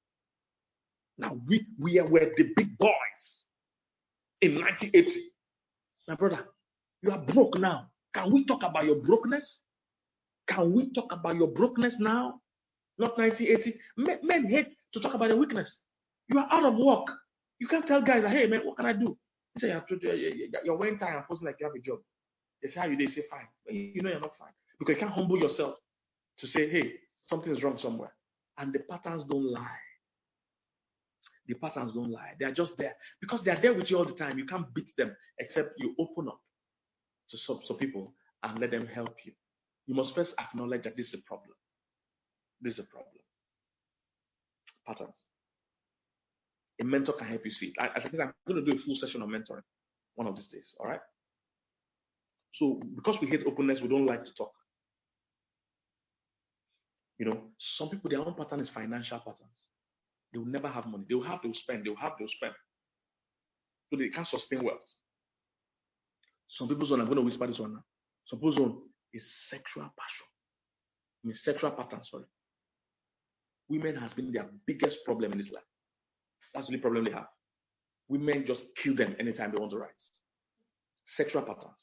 Now we, we were the big boys in nineteen eighty. My brother, you are broke now. Can we talk about your brokenness? Can we talk about your brokenness now? Not nineteen eighty. Men, men hate to talk about their weakness. You are out of work. You can't tell guys, hey man, what can I do? You say you're wearing tie and posting like you have a job. They say how you do, you say fine. But you know you're not fine. Because you can't humble yourself to say, hey, something is wrong somewhere. And the patterns don't lie. The patterns don't lie. They are just there. Because they are there with you all the time. You can't beat them except you open up to some, some people and let them help you. You must first acknowledge that this is a problem. This is a problem. Patterns. A mentor can help you see it. I, I think I'm going to do a full session on mentoring one of these days. All right? So because we hate openness, we don't like to talk. You know, some people, their own pattern is financial patterns. They will never have money. They will have to spend. They will have to spend. So they can't sustain wealth. Some people's own, I'm going to whisper this one now. Some people's own is sexual passion. I mean, sexual pattern, sorry. Women has been their biggest problem in this life. That's the only problem they have. Women just kill them anytime they want to rise. Sexual patterns.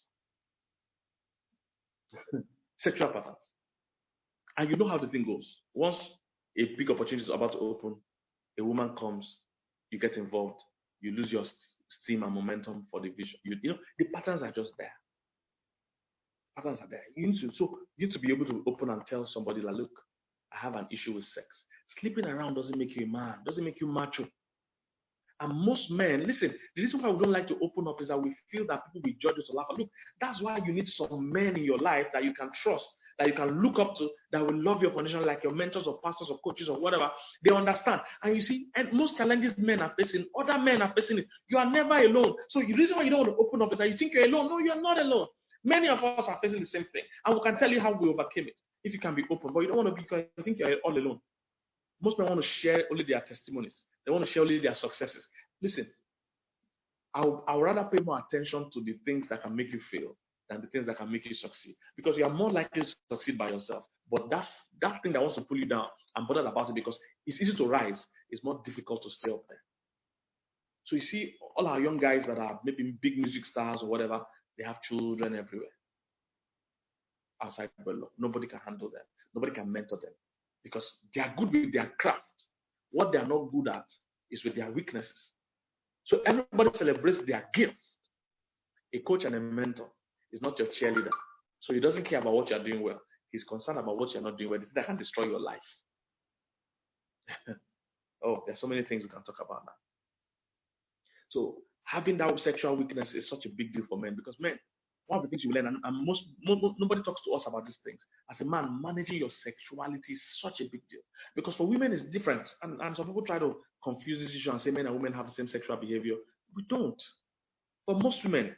Sexual patterns. And you know how the thing goes. Once a big opportunity is about to open, a woman comes, you get involved, you lose your steam and momentum for the vision. You, you know, the patterns are just there. Patterns are there. You need to, so you need to be able to open and tell somebody like, look, I have an issue with sex. Sleeping around doesn't make you a man, doesn't make you macho. And most men, listen, the reason why we don't like to open up is that we feel that people will judge us or laugh. Look, that's why you need some men in your life that you can trust, that you can look up to, that will love your condition, like your mentors or pastors or coaches or whatever. They understand. And you see, and most challenges men are facing, other men are facing it. You are never alone. So the reason why you don't want to open up is that you think you're alone. No, you are not alone. Many of us are facing the same thing, and we can tell you how we overcame it if you can be open. But you don't want to be, because you think you're all alone. Most people want to share only their testimonies. They want to share only their successes. Listen, I'll, I'll rather pay more attention to the things that can make you fail than the things that can make you succeed. Because you are more likely to succeed by yourself. But that, that thing that wants to pull you down, I'm bothered about it because it's easy to rise. It's more difficult to stay up there. So you see, all our young guys that are maybe big music stars or whatever, they have children everywhere. Outside wedlock. Nobody can handle them. Nobody can mentor them. Because they are good with their craft. What they are not good at is with their weaknesses. So everybody celebrates their gift. A coach and a mentor is not your cheerleader. So he doesn't care about what you're doing well. He's concerned about what you're not doing well. That can destroy your life. Oh, there's so many things we can talk about now. So having that sexual weakness is such a big deal for men, because men, one of the things you learn, and, and most, most nobody talks to us about these things. As a man, managing your sexuality is such a big deal. Because for women, it's different. And, and some people try to confuse this issue and say men and women have the same sexual behavior. We don't. For most women,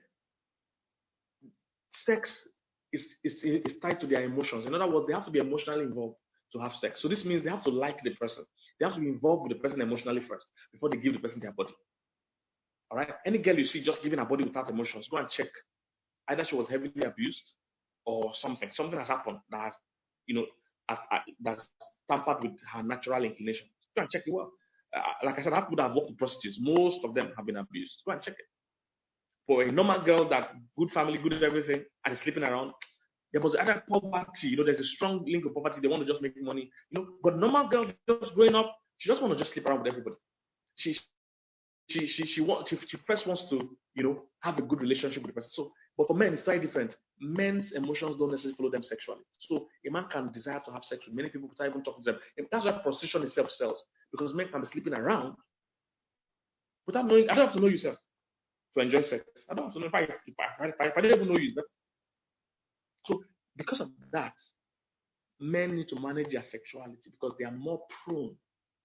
sex is, is, is tied to their emotions. In other words, they have to be emotionally involved to have sex. So this means they have to like the person. They have to be involved with the person emotionally first before they give the person their body. All right? Any girl you see just giving her body without emotions, go and check. Either she was heavily abused or something. Something has happened that has, you know, at, at, that's tampered with her natural inclination. Go and check it well. Uh, like I said, I have people that have worked with prostitutes. Most of them have been abused. Go and check it. For a normal girl that good family, good at everything, and is sleeping around, there was either poverty. You know, there's a strong link with poverty. They want to just make money. You know, but normal girl just growing up, she just want to just sleep around with everybody. She she she she wants she, she first wants to, you know, have a good relationship with the person. So, but for men, it's slightly different. Men's emotions don't necessarily follow them sexually. So a man can desire to have sex with many people without even talking to them. And that's why prostitution itself sells, because men can be sleeping around without knowing. I don't have to know yourself to enjoy sex. I don't have to know if I if I, if I, if I don't even know you. So because of that, men need to manage their sexuality because they are more prone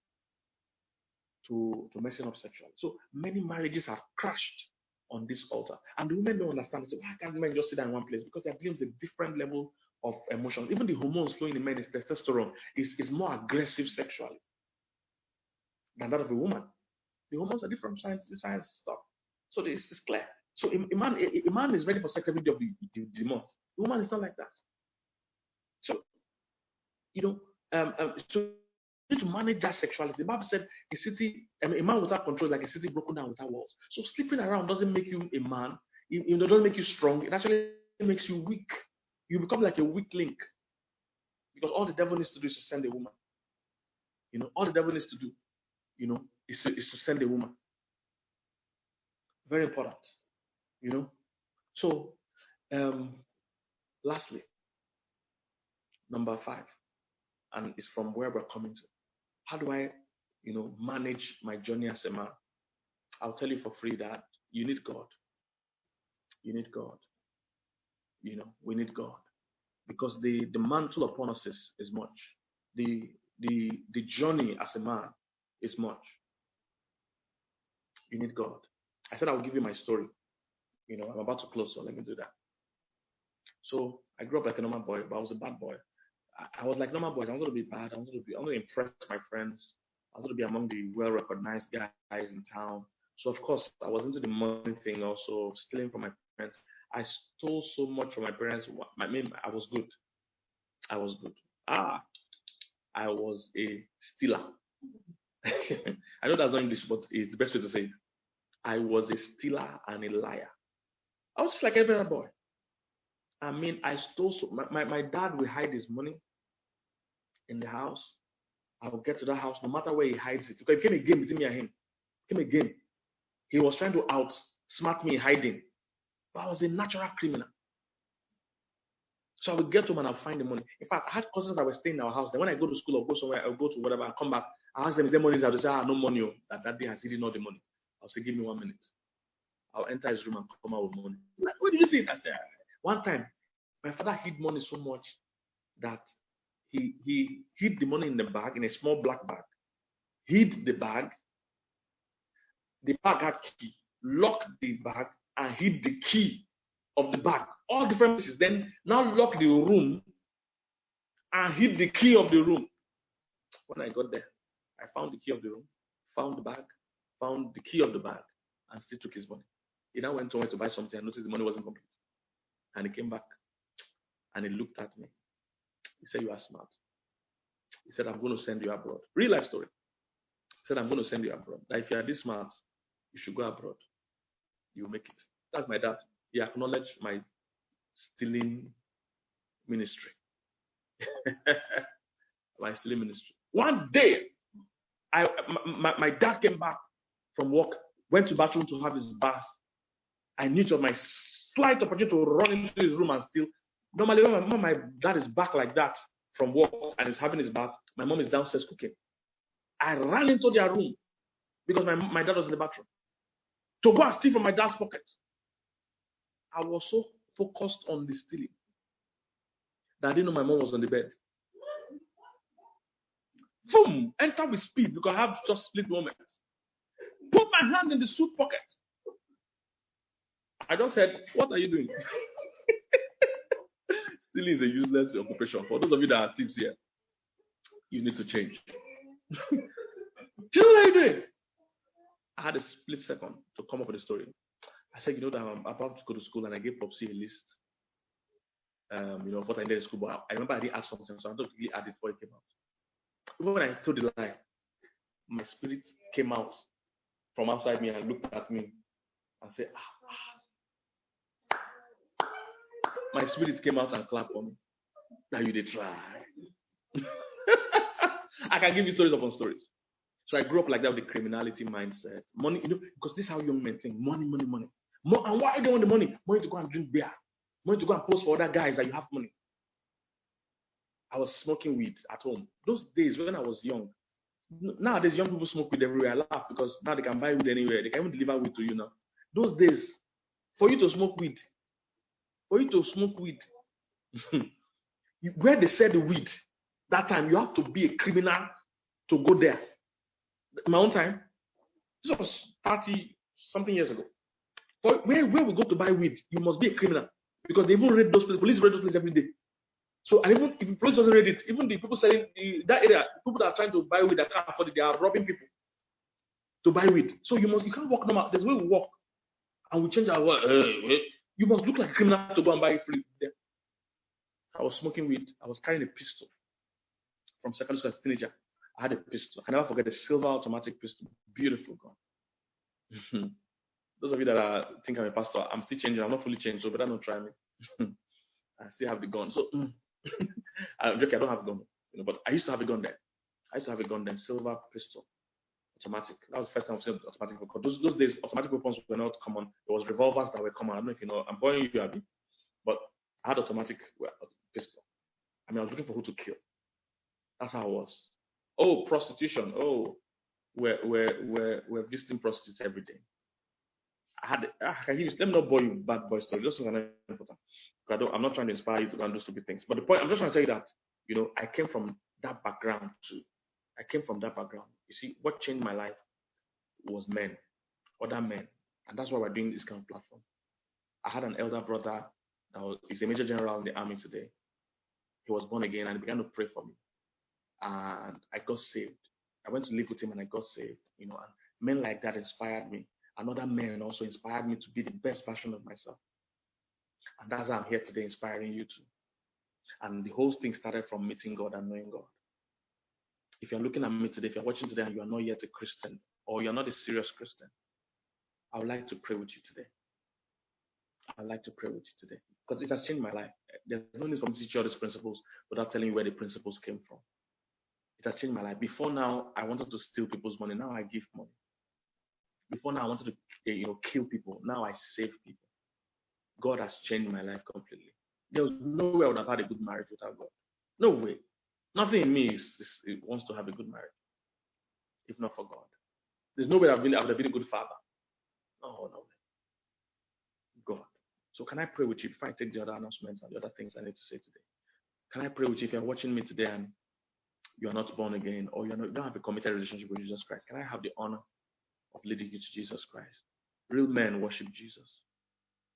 to, to messing up sexually. So many marriages have crashed on this altar. And the women don't understand. They say, why can't men just sit down in one place? Because they're dealing with a different level of emotions. Even the hormones flowing in men, is testosterone, is, is more aggressive sexually than that of a woman. The hormones are different, science, science stuff. So this is clear. So a, a man a, a man is ready for sex every day of the, the, the month. The woman is not like that. So, you know, um, um, so to manage that sexuality. The Bible said a city, I mean, a man without control is like a city broken down without walls. So sleeping around doesn't make you a man. It, it doesn't make you strong. It actually makes you weak. You become like a weak link. Because all the devil needs to do is to send a woman. You know, all the devil needs to do, you know, is to, is to send a woman. Very important. You know. So, um, lastly, number five, and it's from where we're coming to. How do I, you know, manage my journey as a man? I'll tell you for free that you need God. You need God. You know, we need God. Because the, the mantle upon us is, is much. The, the, the journey as a man is much. You need God. I said I'll give you my story. You know, I'm about to close, so let me do that. So I grew up like a normal boy, but I was a bad boy. I, I was like normal boys. I wanted to be bad. I wanted to be, I wanted to impress my friends. I wanted to be among the well-recognized guys in town. So of course, I was into the money thing, also stealing from my parents. I stole so much from my parents. I mean, I was good. I was good. Ah, I was a stealer. I know that's not English, but it's the best way to say it. I was a stealer and a liar. I was just like every other boy. I mean, I stole so my, my, my dad will hide his money in the house. I will get to that house no matter where he hides it. Because it became a game between me and him. It became a game. He was trying to outsmart me in hiding. But I was a natural criminal. So I would get home and I'll find the money. In fact, I had cousins that were staying in our house. Then when I go to school or go somewhere, I'll go to whatever, I'll come back. I ask them, is there money? They'll say, ah, no money. Oh. That, that day has hidden all the money. I'll say, give me one minute. I'll enter his room and come out with money. Like, where did you see it? I said, one time, my father hid money so much that he he hid the money in the bag, in a small black bag. Hid the bag. The bag had key. Locked the bag and hid the key of the bag, all different pieces. Then now lock the room and hid the key of the room. When I got there, I found the key of the room, found the bag, found the key of the bag, and still took his money. He now went somewhere to buy something and noticed the money wasn't complete. And he came back and he looked at me. He said, "You are smart." He said, "I'm going to send you abroad." Real life story. He said, "I'm going to send you abroad. That if you are this smart, you should go abroad. You make it." That's my dad. He acknowledged my stealing ministry. My stealing ministry. One day, I my, my dad came back from work, went to the bathroom to have his bath. I knew it was my slight opportunity to run into his room and steal. Normally, when my, when my dad is back like that from work and is having his bath, my mom is downstairs cooking. I ran into their room because my, my dad was in the bathroom to go and steal from my dad's pocket. I was so focused on the stealing that I didn't know my mom was on the bed. Boom! Enter with speed because I have just split moment. Put my hand in the suit pocket. I just said, "What are you doing?" Stealing is a useless occupation. For those of you that are thieves here, you need to change. What are you doing? I had a split second to come up with a story. I said, "You know that I'm about to go to school," and I gave Popsy a list. Um, you know, of what I did in school, but I remember I didn't add something, so I don't really add it before it came out. Even when I told the lie, my spirit came out from outside me and looked at me and said, ah, ah. My spirit came out and clapped for me. Now you did try. I can give you stories upon stories. So I grew up like that with the criminality mindset. Money, you know, because this is how young men think. Money, money, money. More, and why do you want the money? Money to go and drink beer. Money to go and post for other guys that you have money. I was smoking weed at home. Those days when I was young. Nowadays, young people smoke weed everywhere. I laugh because now they can buy weed anywhere. They can even deliver weed to you now. Those days, for you to smoke weed, for you to smoke weed, where they sell the weed, that time you have to be a criminal to go there. In my own time, this was thirty something years ago. For where, where we go to buy weed, you must be a criminal because they even raid those places. Police raid those places every day. So, and even if the police doesn't raid it, even the people selling the, that area, people that are trying to buy weed that can't afford it, they are robbing people to buy weed. So you must, you can't walk normal. There's a way we walk, and we change our word. Uh, you must look like a criminal to go and buy free there. I was smoking weed. I was carrying a pistol from secondary school as a teenager. I had a pistol. I never forget a silver automatic pistol. Beautiful gun. Those of you that are think I'm a pastor, I'm still changing. I'm not fully changed, so better not try me. I still have the gun. So I'm joking. I don't have a gun, you know, but I used to have a gun then. I used to have a gun then, silver pistol, automatic. That was the first time I've seen automatic. Because those, those days, automatic weapons were not common. There was revolvers that were common. I don't know if you know. I'm pointing you at me, but I had automatic pistol. I mean, I was looking for who to kill. That's how I was. Oh, prostitution. Oh, we're we're we're, we're visiting prostitutes every day. I had. I can give you. Let me not bore you bad boy story. This was an important. I don't, I'm not trying to inspire you to go and do stupid things. But the point, I'm just trying to tell you that, you know, I came from that background too. I came from that background. You see, what changed my life was men, other men. And that's why we're doing this kind of platform. I had an elder brother that was, he's a major general in the army today. He was born again and he began to pray for me. And I got saved. I went to live with him and I got saved. You know, and men like that inspired me. And other men also inspired me to be the best version of myself. And that's why I'm here today, inspiring you too. And the whole thing started from meeting God and knowing God. If you're looking at me today, if you're watching today and you are not yet a Christian, or you're not a serious Christian, I would like to pray with you today. I would like to pray with you today. Because it has changed my life. There's no need for me to teach you all these principles without telling you where the principles came from. It has changed my life. Before now, I wanted to steal people's money. Now I give money. Before now, I wanted to you know, kill people. Now I save people. God has changed my life completely. There was no way I would have had a good marriage without God. No way. Nothing in me is, is, it wants to have a good marriage, if not for God. There's no way I've been, I would have been a good father. No, no way. God. So can I pray with you before I take the other announcements and the other things I need to say today? Can I pray with you if you're watching me today and you are not born again, or you're not, you don't have a committed relationship with Jesus Christ? Can I have the honor of leading you to Jesus Christ? Real men worship Jesus.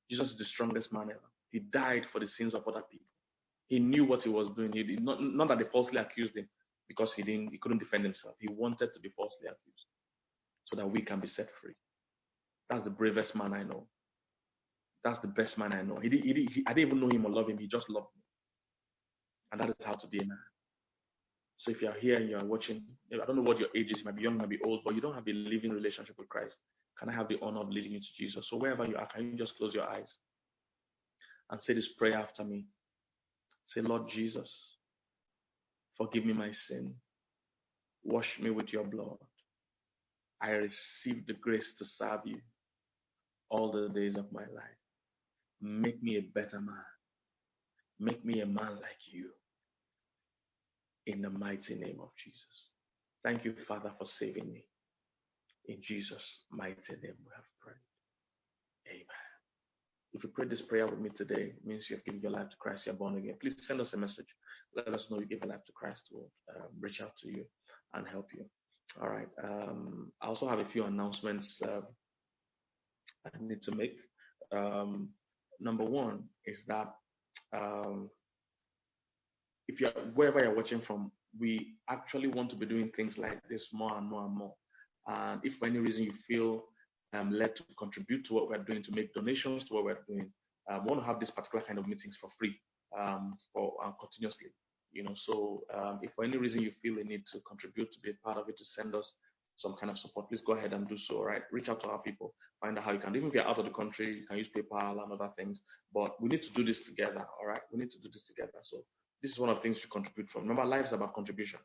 Jesus is the strongest man ever. He died for the sins of other people. He knew what he was doing. He did not, not that they falsely accused him because he didn't, he couldn't defend himself. He wanted to be falsely accused so that we can be set free. That's the bravest man I know. That's the best man I know. He, he, he, I didn't even know him or love him. He just loved me. And that is how to be a man. So if you are here and you are watching, I don't know what your age is. You might be young, you might be old, but you don't have a living relationship with Christ. Can I have the honor of leading you to Jesus? So wherever you are, can you just close your eyes and say this prayer after me? Say, Lord Jesus, forgive me my sin. Wash me with your blood. I receive the grace to serve you all the days of my life. Make me a better man. Make me a man like you. In the mighty name of Jesus. Thank you, Father, for saving me. In Jesus' mighty name we have prayed. Amen. If you prayed this prayer with me today, it means you have given your life to Christ, you're born again. Please send us a message. Let us know you gave your life to Christ. We'll uh, reach out to you and help you. All right. Um, I also have a few announcements uh, I need to make. Um, number one is that um, if you're wherever you're watching from, we actually want to be doing things like this more and more and more. And if for any reason you feel um, led to contribute to what we're doing, to make donations to what we're doing, um, we want to have this particular kind of meetings for free, um, for uh, continuously. You know, so um, if for any reason you feel a need to contribute, to be a part of it, to send us some kind of support, please go ahead and do so. All right, reach out to our people, find out how you can. Even if you're out of the country, you can use PayPal and other things. But we need to do this together. All right, we need to do this together. So this is one of the things you contribute from. Remember, life is about contribution.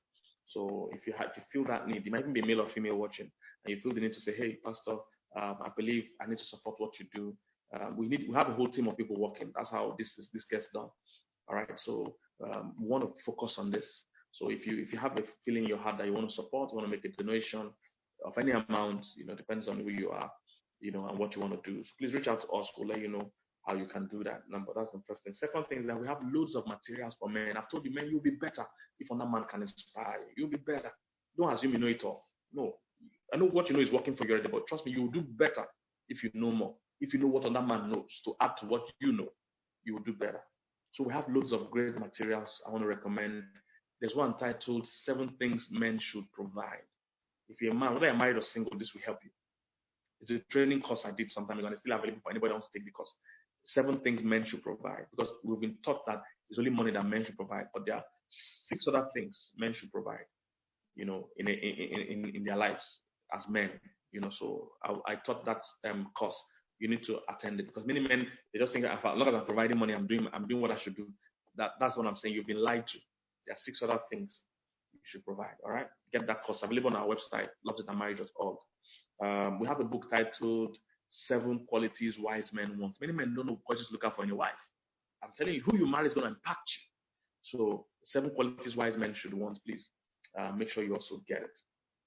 So if you have, if you feel that need, you might even be male or female watching, and you feel the need to say, "Hey, Pastor, um, I believe I need to support what you do." Uh, we need we have a whole team of people working. That's how this is, this gets done. All right. So um, we want to focus on this. So if you if you have a feeling in your heart that you want to support, you want to make a donation of any amount, you know, depends on who you are, you know, and what you want to do. So please reach out to us. We'll let you know how you can do that. Number that's the first thing. Second thing is that we have loads of materials for men. I've told you, men, you'll be better if another man can inspire you. You'll be better. Don't assume you know it all. No, I know what you know is working for you already, but trust me, you'll do better if you know more. If you know what another man knows to add to what you know, you will do better. So we have loads of great materials I want to recommend. There's one titled Seven Things Men Should Provide. If you're a man, whether you're married or single, this will help you. It's a training course I did some time ago, and it's still available for anybody who wants to take the course. Seven things men should provide, because we've been taught that it's only money that men should provide, but there are six other things men should provide, you know, in a, in, in in their lives as men, you know. So I, I taught that um, course. You need to attend it, because many men, they just think, as long as I'm providing money, I'm doing I'm doing what I should do. That that's what I'm saying. You've been lied to. There are six other things you should provide. All right, get that course available on our website, loves it and married dot org. Um, we have a book titled Seven Qualities Wise Men Want. Many men don't know what to look out for in your wife. I'm telling you, who you marry is going to impact you. So, seven qualities wise men should want, please. Uh, make sure you also get it.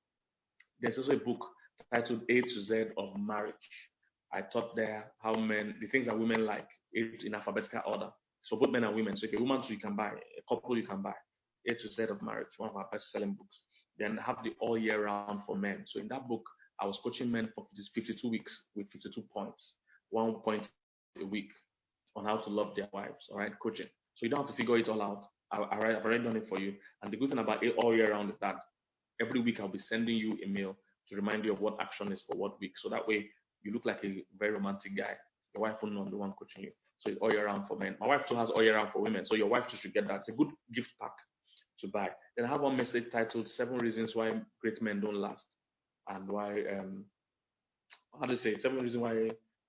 There's also a book titled A to Z of Marriage. I taught there how men, the things that women like, in alphabetical order. So, both men and women. So, if you're a woman, too, you can buy. A couple, you can buy. A to Z of Marriage, one of our best selling books. Then have the All Year Round for Men. So, in that book, I was coaching men for fifty-two weeks with fifty-two points, one point a week on how to love their wives. All right, coaching. So you don't have to figure it all out. I, I, I've already done it for you. And the good thing about it all year round is that every week I'll be sending you a mail to remind you of what action is for what week. So that way you look like a very romantic guy. Your wife will know I'm the one coaching you. So it's all year round for men. My wife too has all year round for women. So your wife too should get that. It's a good gift pack to buy. Then I have one message titled Seven Reasons Why Great Men Don't Last. And why, um, how do you say it? Seven reasons why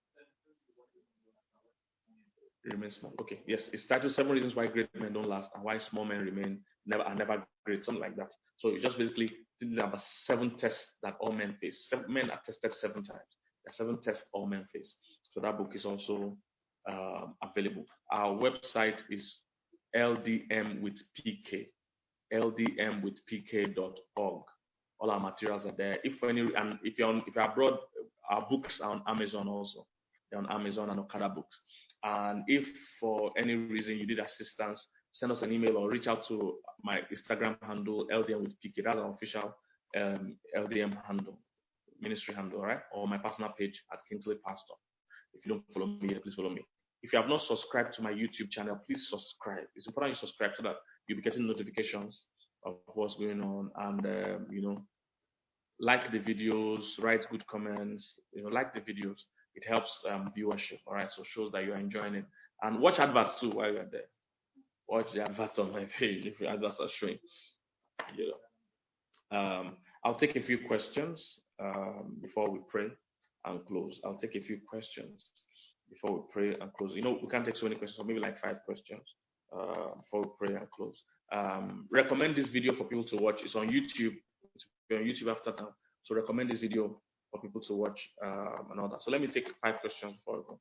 remain small. Okay, yes, it's titled Seven Reasons Why Great Men Don't Last and Why Small Men Remain Never are Never Great, something like that. So it's just basically about seven tests that all men face. Seven men are tested seven times. There are seven tests all men face. So that book is also um, available. Our website is L D M with P K, L D M with P K dot org. All our materials are there. If any, and if you're on, if you're abroad, our books are on Amazon also. They're on Amazon and Okada Books. And if for any reason you need assistance, send us an email or reach out to my Instagram handle, L D M with P K. That's an official um, L D M handle, ministry handle, right? Or my personal page at Kingsley Pastor. If you don't follow me yet, please follow me. If you have not subscribed to my YouTube channel, please subscribe. It's important you subscribe so that you'll be getting notifications of what's going on, and um, you know, like the videos, write good comments. You know, like the videos. It helps um, viewership. All right, so shows that you're enjoying it, and watch adverts too while you're there. Watch the adverts on my page if your adverts are showing. You know. Um, I'll take a few questions um, before we pray and close. I'll take a few questions before we pray and close. You know, we can't take so many questions, so maybe like five questions uh, before we pray and close. Um, recommend this video for people to watch. It's on YouTube. It's on YouTube after that. So recommend this video for people to watch um, and all that. So let me take five questions before we go.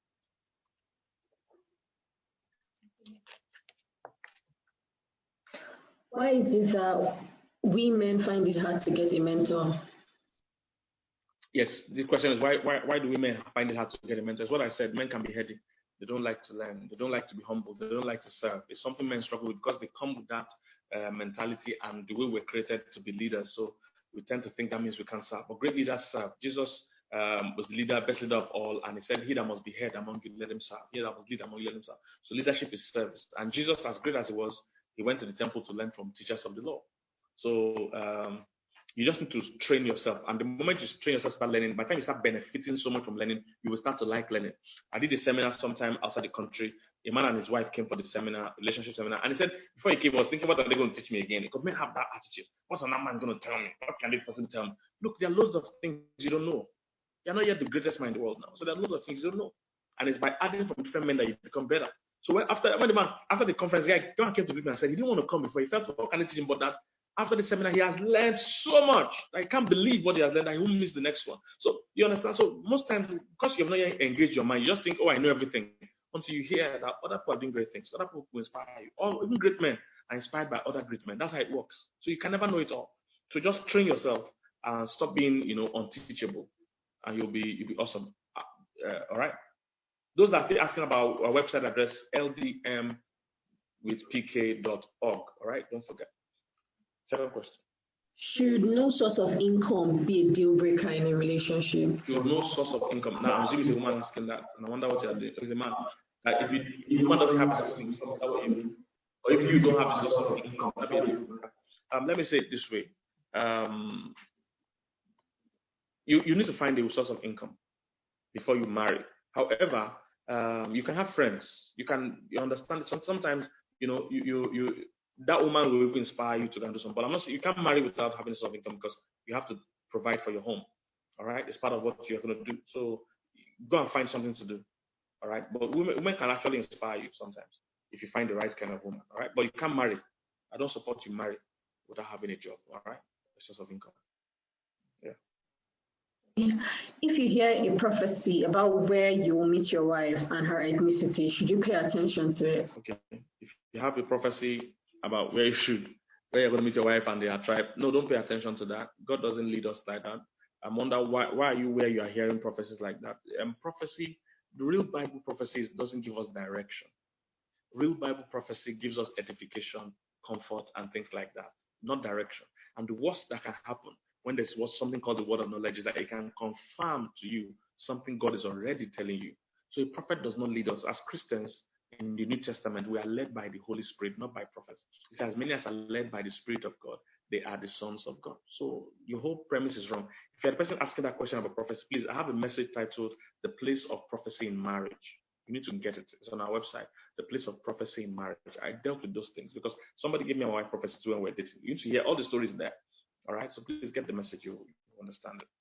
Why is it that we men find it hard to get a mentor? Yes, the question is why why why do women find it hard to get a mentor? It's what I said. Men can be heady. They don't like to learn. They don't like to be humble. They don't like to serve. It's something men struggle with because they come with that uh, mentality and the way we're created to be leaders. So we tend to think that means we can't serve. But great leaders serve. Jesus um, was the leader, best leader of all, and he said, "He that must be head among you, let him serve. He that must lead among you, let him serve." So leadership is service. And Jesus, as great as he was, he went to the temple to learn from teachers of the law. So um, you just need to train yourself. And the moment you train yourself, start learning, by the time you start benefiting so much from learning, you will start to like learning. I did a seminar sometime outside the country. A man and his wife came for the seminar, relationship seminar, and he said, before he came, I was thinking, what are they going to teach me again? Because men have that attitude. What's another man going to tell me? What can this person tell me? Look, there are loads of things you don't know. You're not yet the greatest man in the world now. So there are loads of things you don't know. And it's by adding from different men that you become better. So when, after when the man, after the conference, the guy came to me and said he didn't want to come before. He felt, how can I teach him about that? After the seminar, he has learned so much. I can't believe what he has learned, and he won't miss the next one. So you understand? So most times, because you have not yet engaged your mind, you just think, oh, I know everything. Until you hear that other people are doing great things. Other people will inspire you. Or even great men are inspired by other great men. That's how it works. So you can never know it all. So just train yourself and stop being, you know, unteachable, and you'll be you'll be awesome. Uh, uh, all right. Those that are still asking about our website address, L D M with P K dot org. All right. Don't forget. Second question. Should no source of income be a deal breaker in a relationship? Should no source of income. Now, I'm assuming it's a woman asking that, and I wonder what you're doing. It's a man. Like if, you, if the woman doesn't have a source of income, is that what you mean? Or if you don't have a source of income, that be a deal breaker. Um, let me say it this way. Um, you, you need to find a source of income before you marry. However, um, you can have friends. You can you understand. Sometimes you know you you, you that woman will even inspire you to go and do something. But I'm not saying you can't marry without having a source of income because you have to provide for your home. All right, it's part of what you're going to do. So go and find something to do. All right, but women, women can actually inspire you sometimes if you find the right kind of woman. All right, but you can't marry. I don't support you marry without having a job. All right, a source of income. Yeah. If you hear a prophecy about where you will meet your wife and her ethnicity, should you pay attention to it? Okay. If you have a prophecy about where you should, where you're going to meet your wife and their tribe, no, don't pay attention to that. God doesn't lead us like that. I wonder why why are you where you are hearing prophecies like that? Um, prophecy, the real Bible prophecy doesn't give us direction. Real Bible prophecy gives us edification, comfort, and things like that, not direction. And the worst that can happen when there's what's something called the word of knowledge is that it can confirm to you something God is already telling you. So a prophet does not lead us. As Christians in the New Testament, we are led by the Holy Spirit, not by prophets. It says, as many as are led by the Spirit of God, they are the sons of God. So your whole premise is wrong. If you're the person asking that question about prophecy, please, I have a message titled The Place of Prophecy in Marriage. You need to get it. It's on our website, The Place of Prophecy in Marriage. I dealt with those things because somebody gave me a wife prophecy too when we're dating. You need to hear all the stories there. All right, so please get the message. You understand it.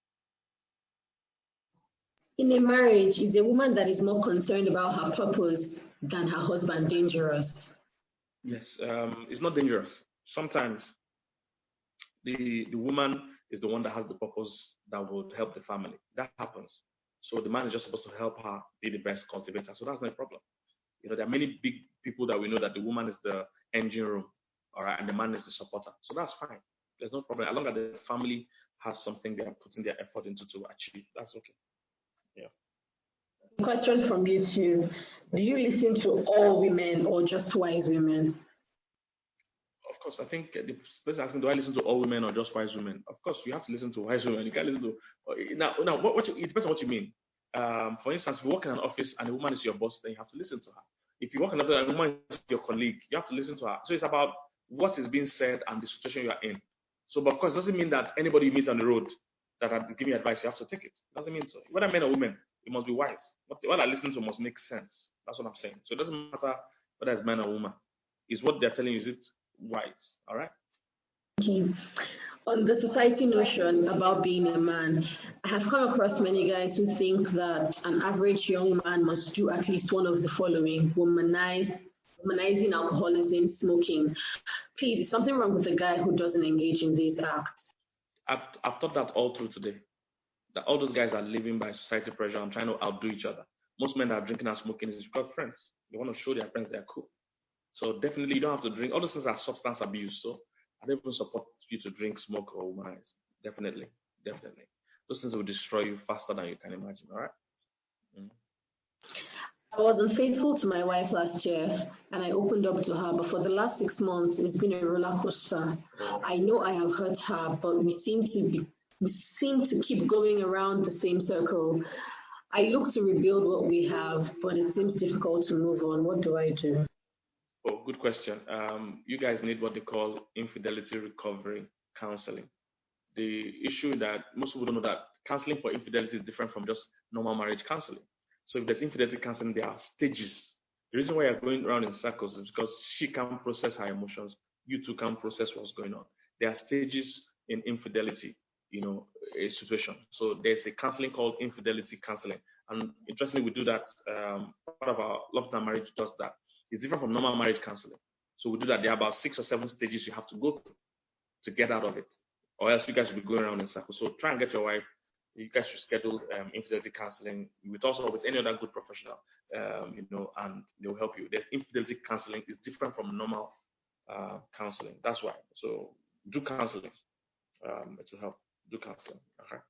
In a marriage, is a woman that is more concerned about her purpose than her husband dangerous? Yes, um, it's not dangerous. Sometimes the the woman is the one that has the purpose that would help the family. That happens. So the man is just supposed to help her be the best cultivator. So that's no problem. You know, there are many big people that we know that the woman is the engine room, all right, and the man is the supporter. So that's fine. There's no problem. As long as the family has something they are putting their effort into to achieve, that's okay. Yeah. Question from YouTube. Do you listen to all women or just wise women? Of course, I think the person asking, do I listen to all women or just wise women? Of course, you have to listen to wise women. You can't listen to now. Now, what, what you, it depends on what you mean. Um, for instance, if you work in an office and a woman is your boss, then you have to listen to her. If you work in another and a woman is your colleague, you have to listen to her. So it's about what is being said and the situation you are in. So, but of course, it doesn't mean that anybody you meet on the road that is giving you advice, you have to take it. It doesn't mean so. Whether men or women, it must be wise. What, what I listen to must make sense. That's what I'm saying. So it doesn't matter whether it's man or woman. It's what they're telling you, is it wise? All right? Okay. On the society notion about being a man, I have come across many guys who think that an average young man must do at least one of the following: womanize, womanizing, alcoholism, smoking. Please, is something wrong with the guy who doesn't engage in these acts? I've, I've thought that all through today. That all those guys are living by society pressure and trying to outdo each other. Most men that are drinking and smoking is because friends. They want to show their friends they're cool. So definitely you don't have to drink. All those things are substance abuse. So I don't even support you to drink, smoke, or womanize. Definitely. Definitely. Those things will destroy you faster than you can imagine. All right? Mm. I was unfaithful to my wife last year and I opened up to her, but for the last six months, it's been a roller coaster. I know I have hurt her, but we seem to be we seem to keep going around the same circle. I look to rebuild what we have, but it seems difficult to move on. What do I do? Oh, good question. Um, you guys need what they call infidelity recovery counseling. The issue that most people don't know that counseling for infidelity is different from just normal marriage counseling. So if there's infidelity counseling, there are stages. The reason why you're going around in circles is because she can't process her emotions. You too can't process what's going on. There are stages in infidelity, you know, a situation. So there's a counseling called infidelity counseling. And interestingly, we do that. Um, part of our Love Time Marriage does that. It's different from normal marriage counseling. So we do that. There are about six or seven stages you have to go through to get out of it, or else you guys will be going around in circles. So try and get your wife. You guys should schedule um, infidelity counseling with also with any other good professional, um, you know, and they'll help you. There's infidelity counseling is different from normal uh, counseling. That's why. So do counseling. Um, it will help. Do counseling. Okay.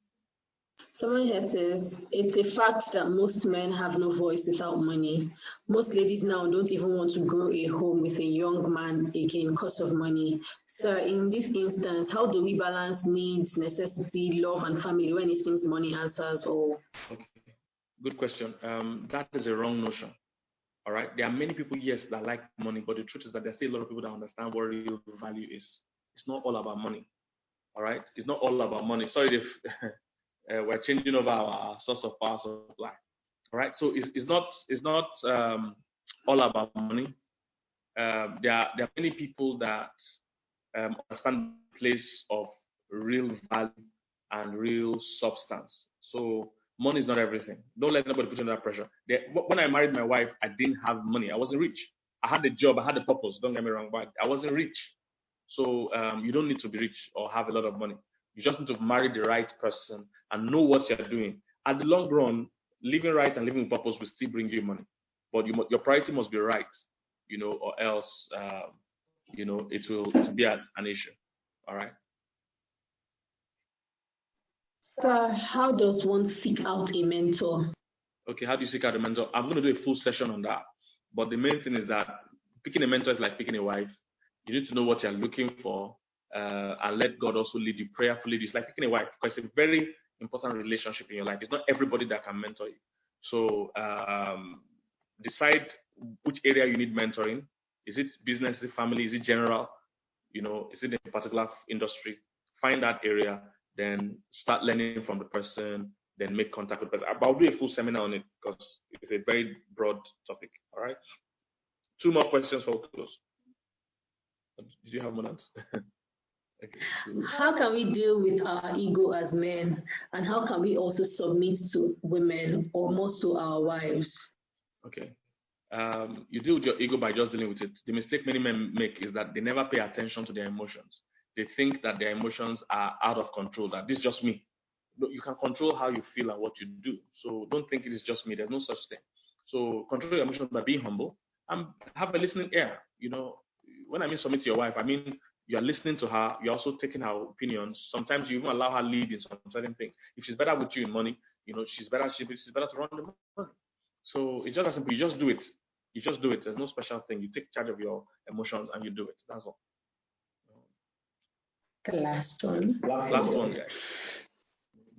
Someone here says, it's a fact that most men have no voice without money. Most ladies now don't even want to grow a home with a young man again because of money. So in this instance, how do we balance needs, necessity, love, and family when it seems money answers all? Okay. Good question. Um, that is a wrong notion. All right. There are many people, yes, that like money, but the truth is that there's still a lot of people that understand what real value is. It's not all about money. All right. It's not all about money. Sorry if uh, we're changing over our source of power supply. All right. So it's, it's not it's not um, all about money. Um, there are there are many people that um, understand the place of real value and real substance. So money is not everything. Don't let anybody put you under pressure. There, when I married my wife, I didn't have money. I wasn't rich. I had a job. I had a purpose. Don't get me wrong, but I wasn't rich. So um, you don't need to be rich or have a lot of money. You just need to marry the right person and know what you're doing. At the long run, living right and living with purpose will still bring you money, but you, your priority must be right, you know, or else, um, you know, it will, it will be an, an issue. All right. Sir, how does one seek out a mentor? Okay, how do you seek out a mentor? I'm going to do a full session on that. But the main thing is that picking a mentor is like picking a wife. You need to know what you're looking for uh, and let God also lead you prayerfully. It's like picking a wife because it's a very important relationship in your life. It's not everybody that can mentor you. So um, decide which area you need mentoring. Is it business, is it family, is it general? You know, is it in a particular industry? Find that area, then start learning from the person, then make contact with the person. I'll do a full seminar on it because it's a very broad topic. All right. Two more questions for close. Did you have more than? Okay. How can we deal with our ego as men, and how can we also submit to women or more so our wives? Okay. Um, you deal with your ego by just dealing with it. The mistake many men make is that they never pay attention to their emotions. They think that their emotions are out of control, that this is just me. No, you can control how you feel and what you do. So don't think it is just me. There's no such thing. So control your emotions by being humble and have a listening ear. You know, when I mean submit to your wife, I mean you're listening to her, you're also taking her opinions. Sometimes you even allow her lead in some certain things. If she's better with you in money, you know, she's better, she's better to run the money. So it's just as simple. You just do it. You just do it. There's no special thing. You take charge of your emotions and you do it. That's all. The last one. Last one, guys.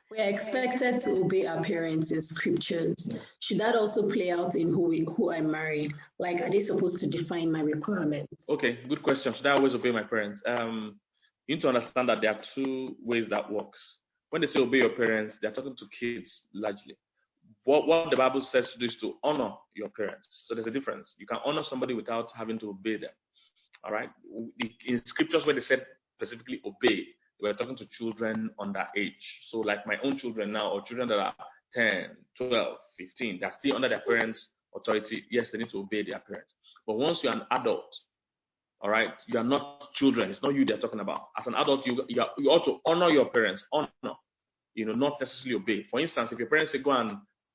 We are expected to obey our parents in scriptures. Should that also play out in who we, who I marry? Like, are they supposed to define my requirements? Okay, good question. Should I always obey my parents? Um, you need to understand that there are two ways that works. When they say obey your parents, they're talking to kids largely. What, what the Bible says to do is to honor your parents. So there's a difference. You can honor somebody without having to obey them. All right. In scriptures where they said specifically obey, they were talking to children under age. So like my own children now, or children that are ten, twelve, fifteen, they're still under their parents' authority. Yes, they need to obey their parents. But once you're an adult, all right, you are not children. It's not you they're talking about. As an adult, you you, are, you ought to honor your parents. Honor, you know, not necessarily obey. For instance, if your parents say go and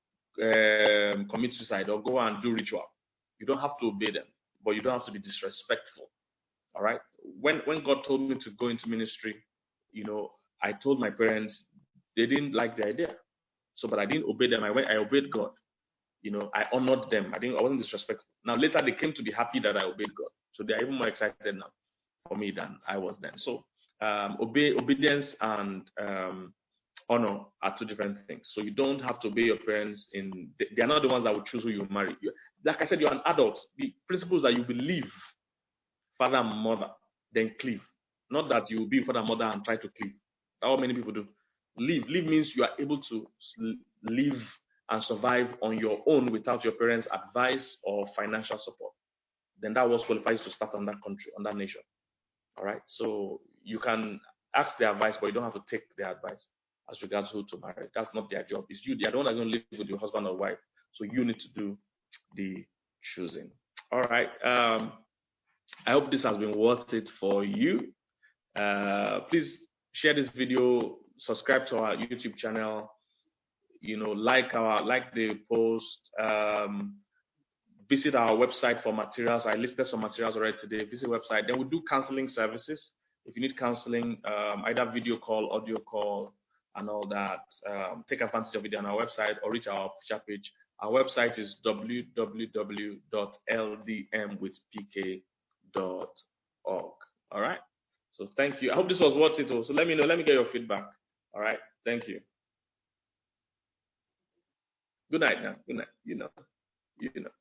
um, commit suicide or go and do ritual, you don't have to obey them, but you don't have to be disrespectful. All right. When when God told me to go into ministry, you know, I told my parents, they didn't like the idea. So, but I didn't obey them. I went, I obeyed God. You know, I honored them. I didn't, I wasn't disrespectful. Now later they came to be happy that I obeyed God. So they are even more excited now for me than I was then. So um, obey, obedience and um, honor are two different things. So you don't have to obey your parents. In they are not the ones that will choose who you marry. Like I said, you're an adult. The principles that you believe, father and mother, then cleave. Not that you will be father and mother and try to cleave. That's what many people do. Live. Live means you are able to live and survive on your own without your parents' advice or financial support. Then that was qualifies to start on that country, on that nation. All right. So you can ask their advice, but you don't have to take their advice as regards who to marry. That's not their job. It's you. They are the one that are going to live with your husband or wife. So you need to do the choosing. All right. Um, I hope this has been worth it for you. Uh, please share this video, subscribe to our YouTube channel, you know, like our like the post, um, visit our website for materials. I listed some materials already today. Visit website. Then we do counseling services. If you need counseling, um, either video call, audio call, and all that, um, take advantage of it on our website or reach our official page. Our website is w w w dot l d m with p k dot org. All right. So thank you. I hope this was worth it. So let me know. Let me get your feedback. All right. Thank you. Good night now. Good night. You know. You know.